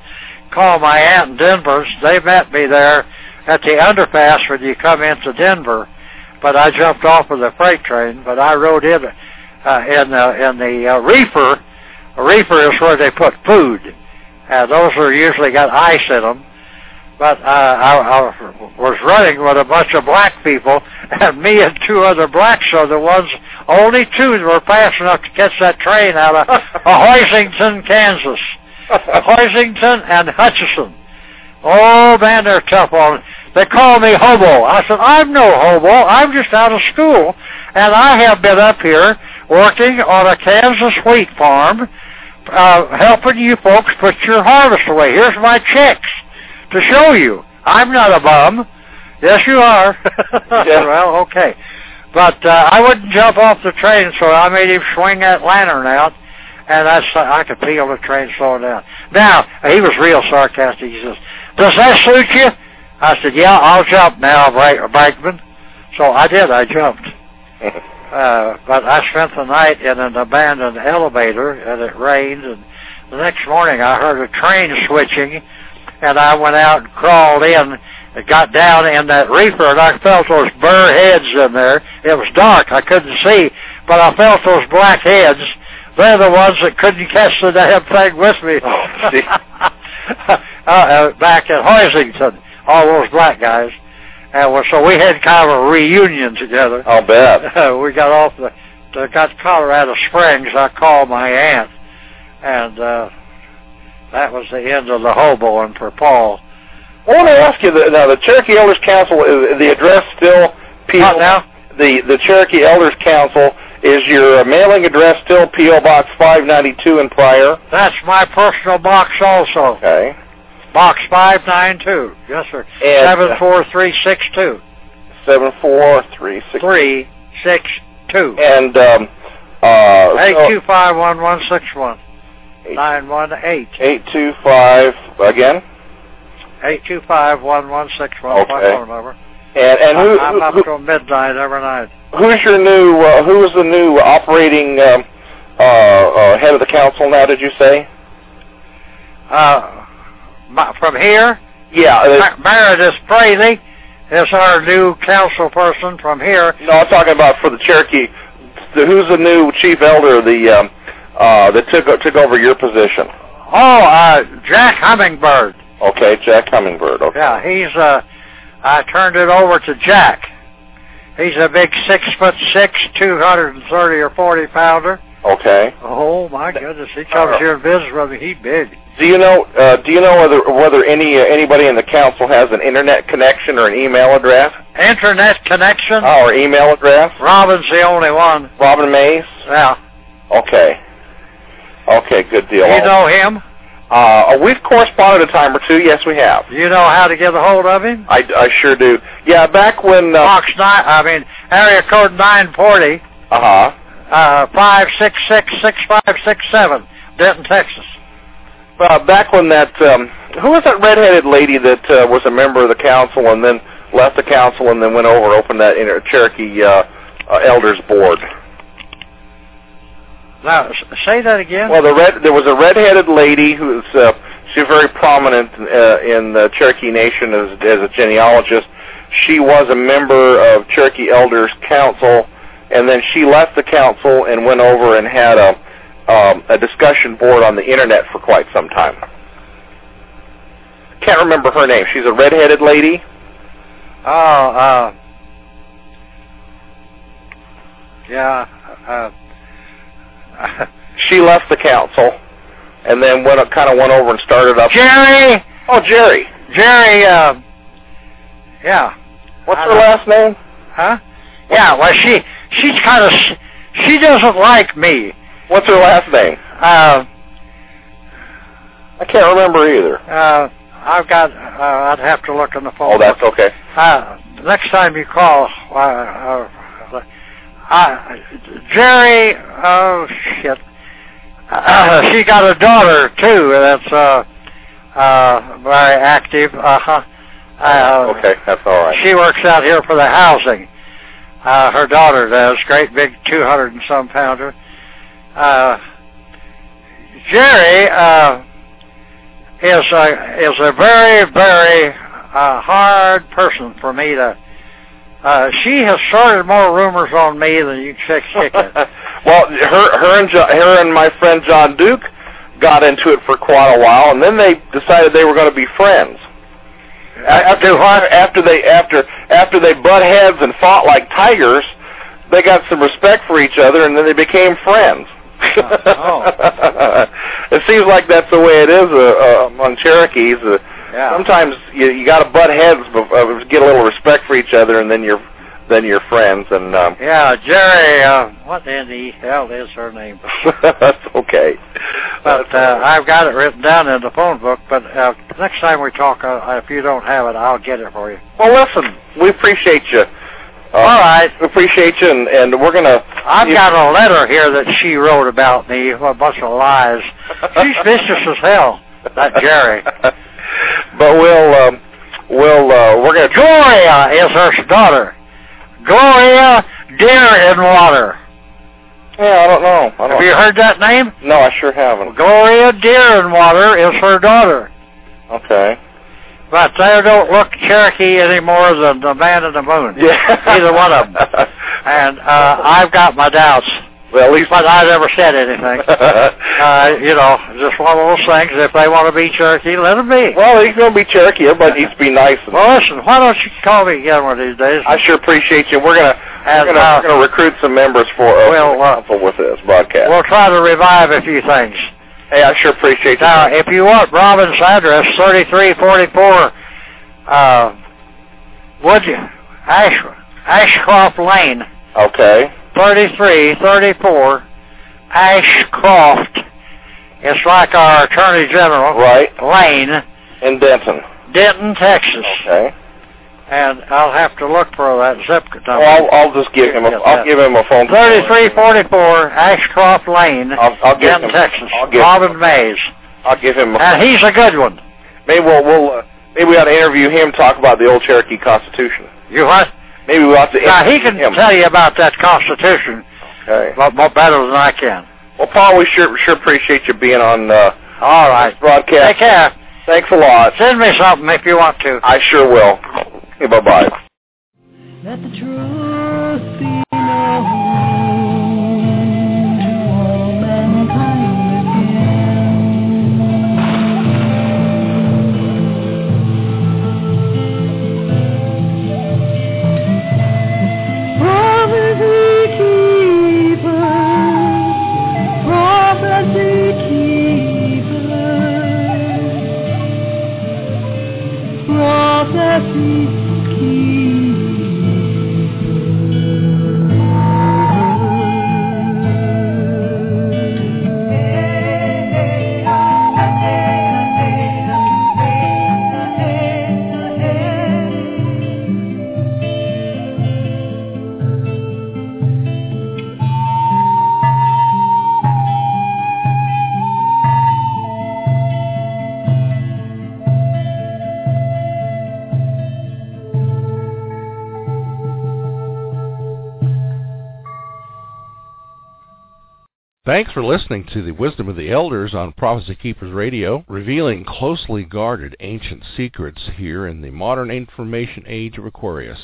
call my aunt in Denver. They met me there at the underpass when you come into Denver. But I jumped off of the freight train. But I rode in the reefer. A reefer is where they put food. Those are usually got ice in them. But I was running with a bunch of black people, and me and two other blacks are the ones, only two that were fast enough to catch that train out of Hoisington, Kansas. Hoisington and Hutchinson. Oh, man, they're tough on it. They call me hobo. I said, I'm no hobo. I'm just out of school, and I have been up here working on a Kansas wheat farm, helping you folks put your harvest away. Here's my checks to show you. I'm not a bum. Yes, you are. Yeah. Well, okay. But I wouldn't jump off the train, so I made him swing that lantern out, and I could feel the train slowing down. Now, he was real sarcastic. He says, does that suit you? I said, yeah, I'll jump now, Brakeman. So I did. I jumped. But I spent the night in an abandoned elevator, and it rained, and the next morning I heard a train switching, and I went out and crawled in and got down in that reefer, and I felt those burr heads in there. It was dark. I couldn't see, but I felt those black heads. They're the ones that couldn't catch the damn thing with me. Back at Hoisington, all those black guys. And so we had kind of a reunion together. I'll bet. We got off got Colorado Springs. I called my aunt, and that was the end of the hoboing for Paul. I want to ask you, now the Cherokee Elders Council, is the address still What now? The Cherokee Elders Council, is your mailing address still P.O. Box 592 in Pryor? That's my personal box also. Okay. Box 592. Yes, sir. And 74362. 74362. 362. And 825-1161. 918. 825 again. 825-1161. Okay. My phone number. And I'm up till midnight every night. Who's your new? Who is the new operating head of the council now? Did you say? From here? Yeah. Meredith Fraley is our new council person from here. No, I'm talking about for the Cherokee. Who's the new chief elder? That took over your position. Oh, Jack Hummingbird. Okay, Jack Hummingbird. Okay. Yeah, he's. I turned it over to Jack. He's a big 6'6", 230 or 40 pounder. Okay. Oh my goodness, he comes here and visits with me. He's big. Do you know whether anybody in the council has an internet connection or an email address? Internet connection? Oh, or email address? Robin's the only one. Robin Mays? Yeah. Okay. Okay, good deal. You know him? We've corresponded a time or two. Yes, we have. You know how to get a hold of him? I sure do. Yeah, back when area code 940. 566-6567, Denton, Texas. Back when that who was that redheaded lady that was a member of the council and then left the council and then went over and opened that Cherokee Elders Board? Now, say that again. Well, there was a redheaded lady who's she's very prominent in the Cherokee Nation as a genealogist. She was a member of Cherokee Elders Council, and then she left the council and went over and had a discussion board on the internet for quite some time. Can't remember her name. She's a redheaded lady. Yeah. She left the council, and then went over and started up. Jerry. Oh, Jerry. Jerry. Yeah. What's her last name? Huh? Yeah. Well, she's kind of. She doesn't like me. What's her last name? I can't remember either. I've got. I'd have to look in the phone. Oh, that's okay. Next time you call, Jerry. Oh shit. She got a daughter too. That's very active. Okay, that's all right. She works out here for the housing. Her daughter does. Great big 200 and some pounder. Jerry is a very, very hard person for me to. She has started more rumors on me than you can shake a stick at. Well, her and my friend John Duke got into it for quite a while, and then they decided they were going to be friends. After they butt heads and fought like tigers, they got some respect for each other, and then they became friends. It seems like that's the way it is among Cherokees. Sometimes you got to butt heads, get a little respect for each other, and then you're friends. And Jerry, what in the hell is her name? That's okay. But I've got it written down in the phone book. But next time we talk, if you don't have it, I'll get it for you. Well, listen, we appreciate you. All right. We appreciate you, and we're going to... I've got a letter here that she wrote about me, a bunch of lies. She's vicious as hell, that Jerry. But we're going to... Gloria is her daughter. Gloria Deer in Water. Yeah, I don't know. Have you heard that name? No, I sure haven't. Gloria Deer in Water is her daughter. Okay. But they don't look Cherokee any more than the Man in the Moon. Yeah. Either one of them. And I've got my doubts. Well, at least... But I never said anything. Just one of those things. If they want to be Cherokee, let them be. Well, he's going to be Cherokee. Everybody needs to be nice. Well, listen, why don't you call me again one of these days? I sure appreciate you. We're gonna recruit some members for with this broadcast. We'll try to revive a few things. Hey, I sure appreciate you. Now, if you want Robin's address, 3344 Ashcroft Lane. Okay. 3334 Ashcroft. It's like our Attorney General. Right. Lane. In Denton. Denton, Texas. Okay. And I'll have to look for that zip code. Well, I'll just give him I'll give him a phone call. 3344 Ashcroft Lane, Denton, Texas. Robin Mays. I'll give him and he's a good one. Maybe maybe we ought to interview him, talk about the old Cherokee Constitution. You what? Maybe we ought to Now, he can tell you about that Constitution more better than I can. Well, Paul, we sure appreciate you being on all right. This broadcast. Take care. Thanks a lot. Send me something if you want to. I sure will. Okay, bye-bye. Let the truth be known to all mankind again. Prophecy keepers, prophecy keepers, prophecy. Thanks for listening to the Wisdom of the Elders on Prophecy Keepers Radio, revealing closely guarded ancient secrets here in the modern information age of Aquarius.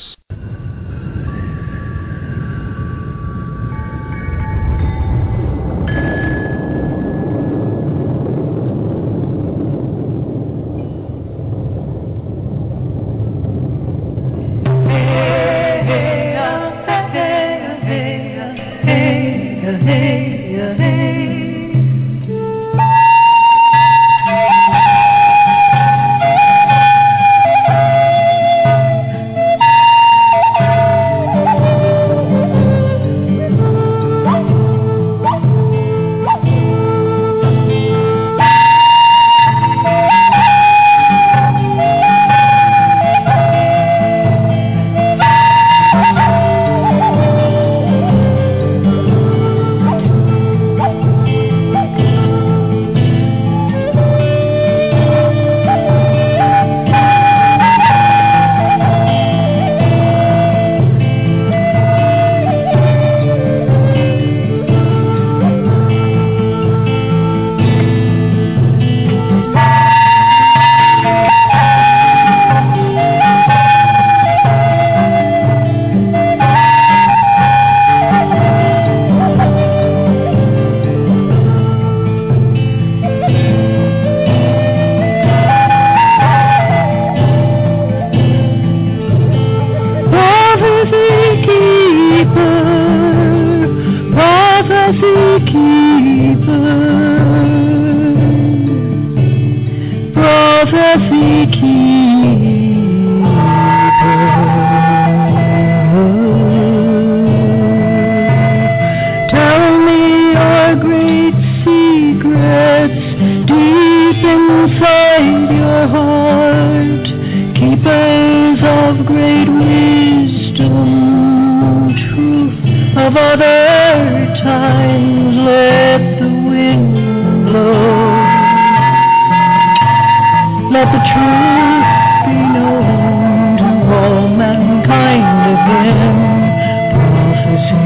the truth be known to all mankind again. Prophecy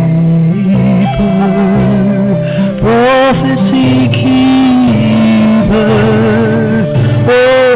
keeper, prophecy keeper, oh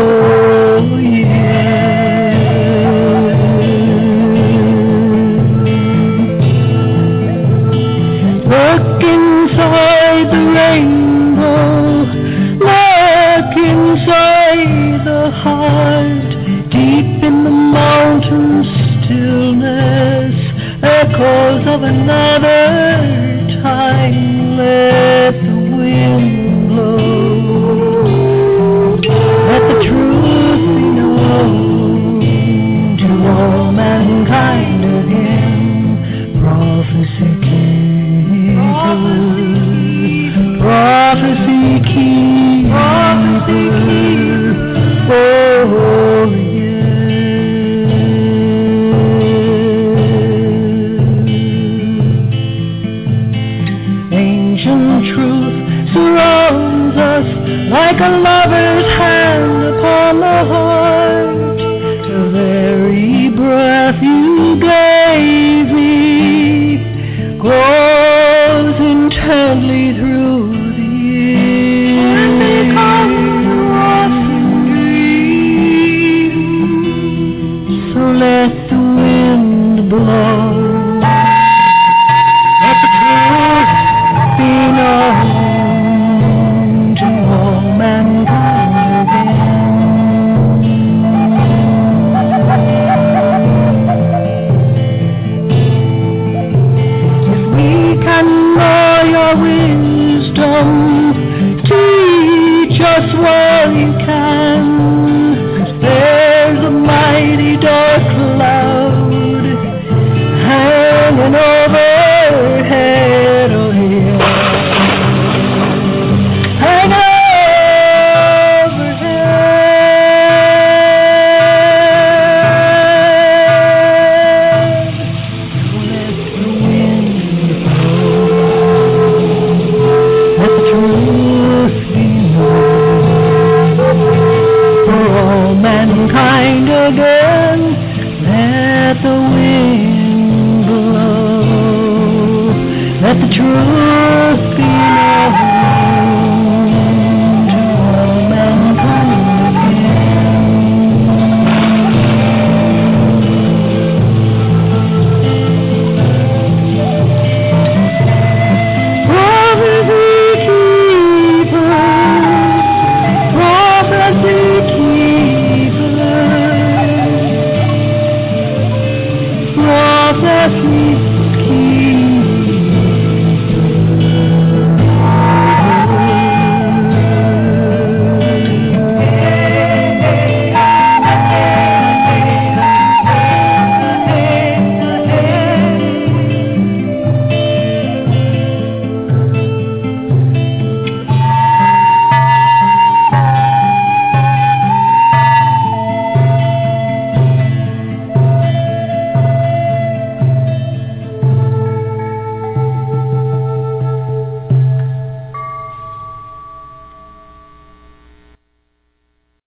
yeah. Look inside the rainbow, look inside the heart, deep in the mountain stillness, echoes of another time. Let the wind blow, let the truth be known to all mankind again. Prophecy keeper, prophecy keeper, oh yeah. Ancient truth surrounds us like a lover's hand upon the heart. The very breath you get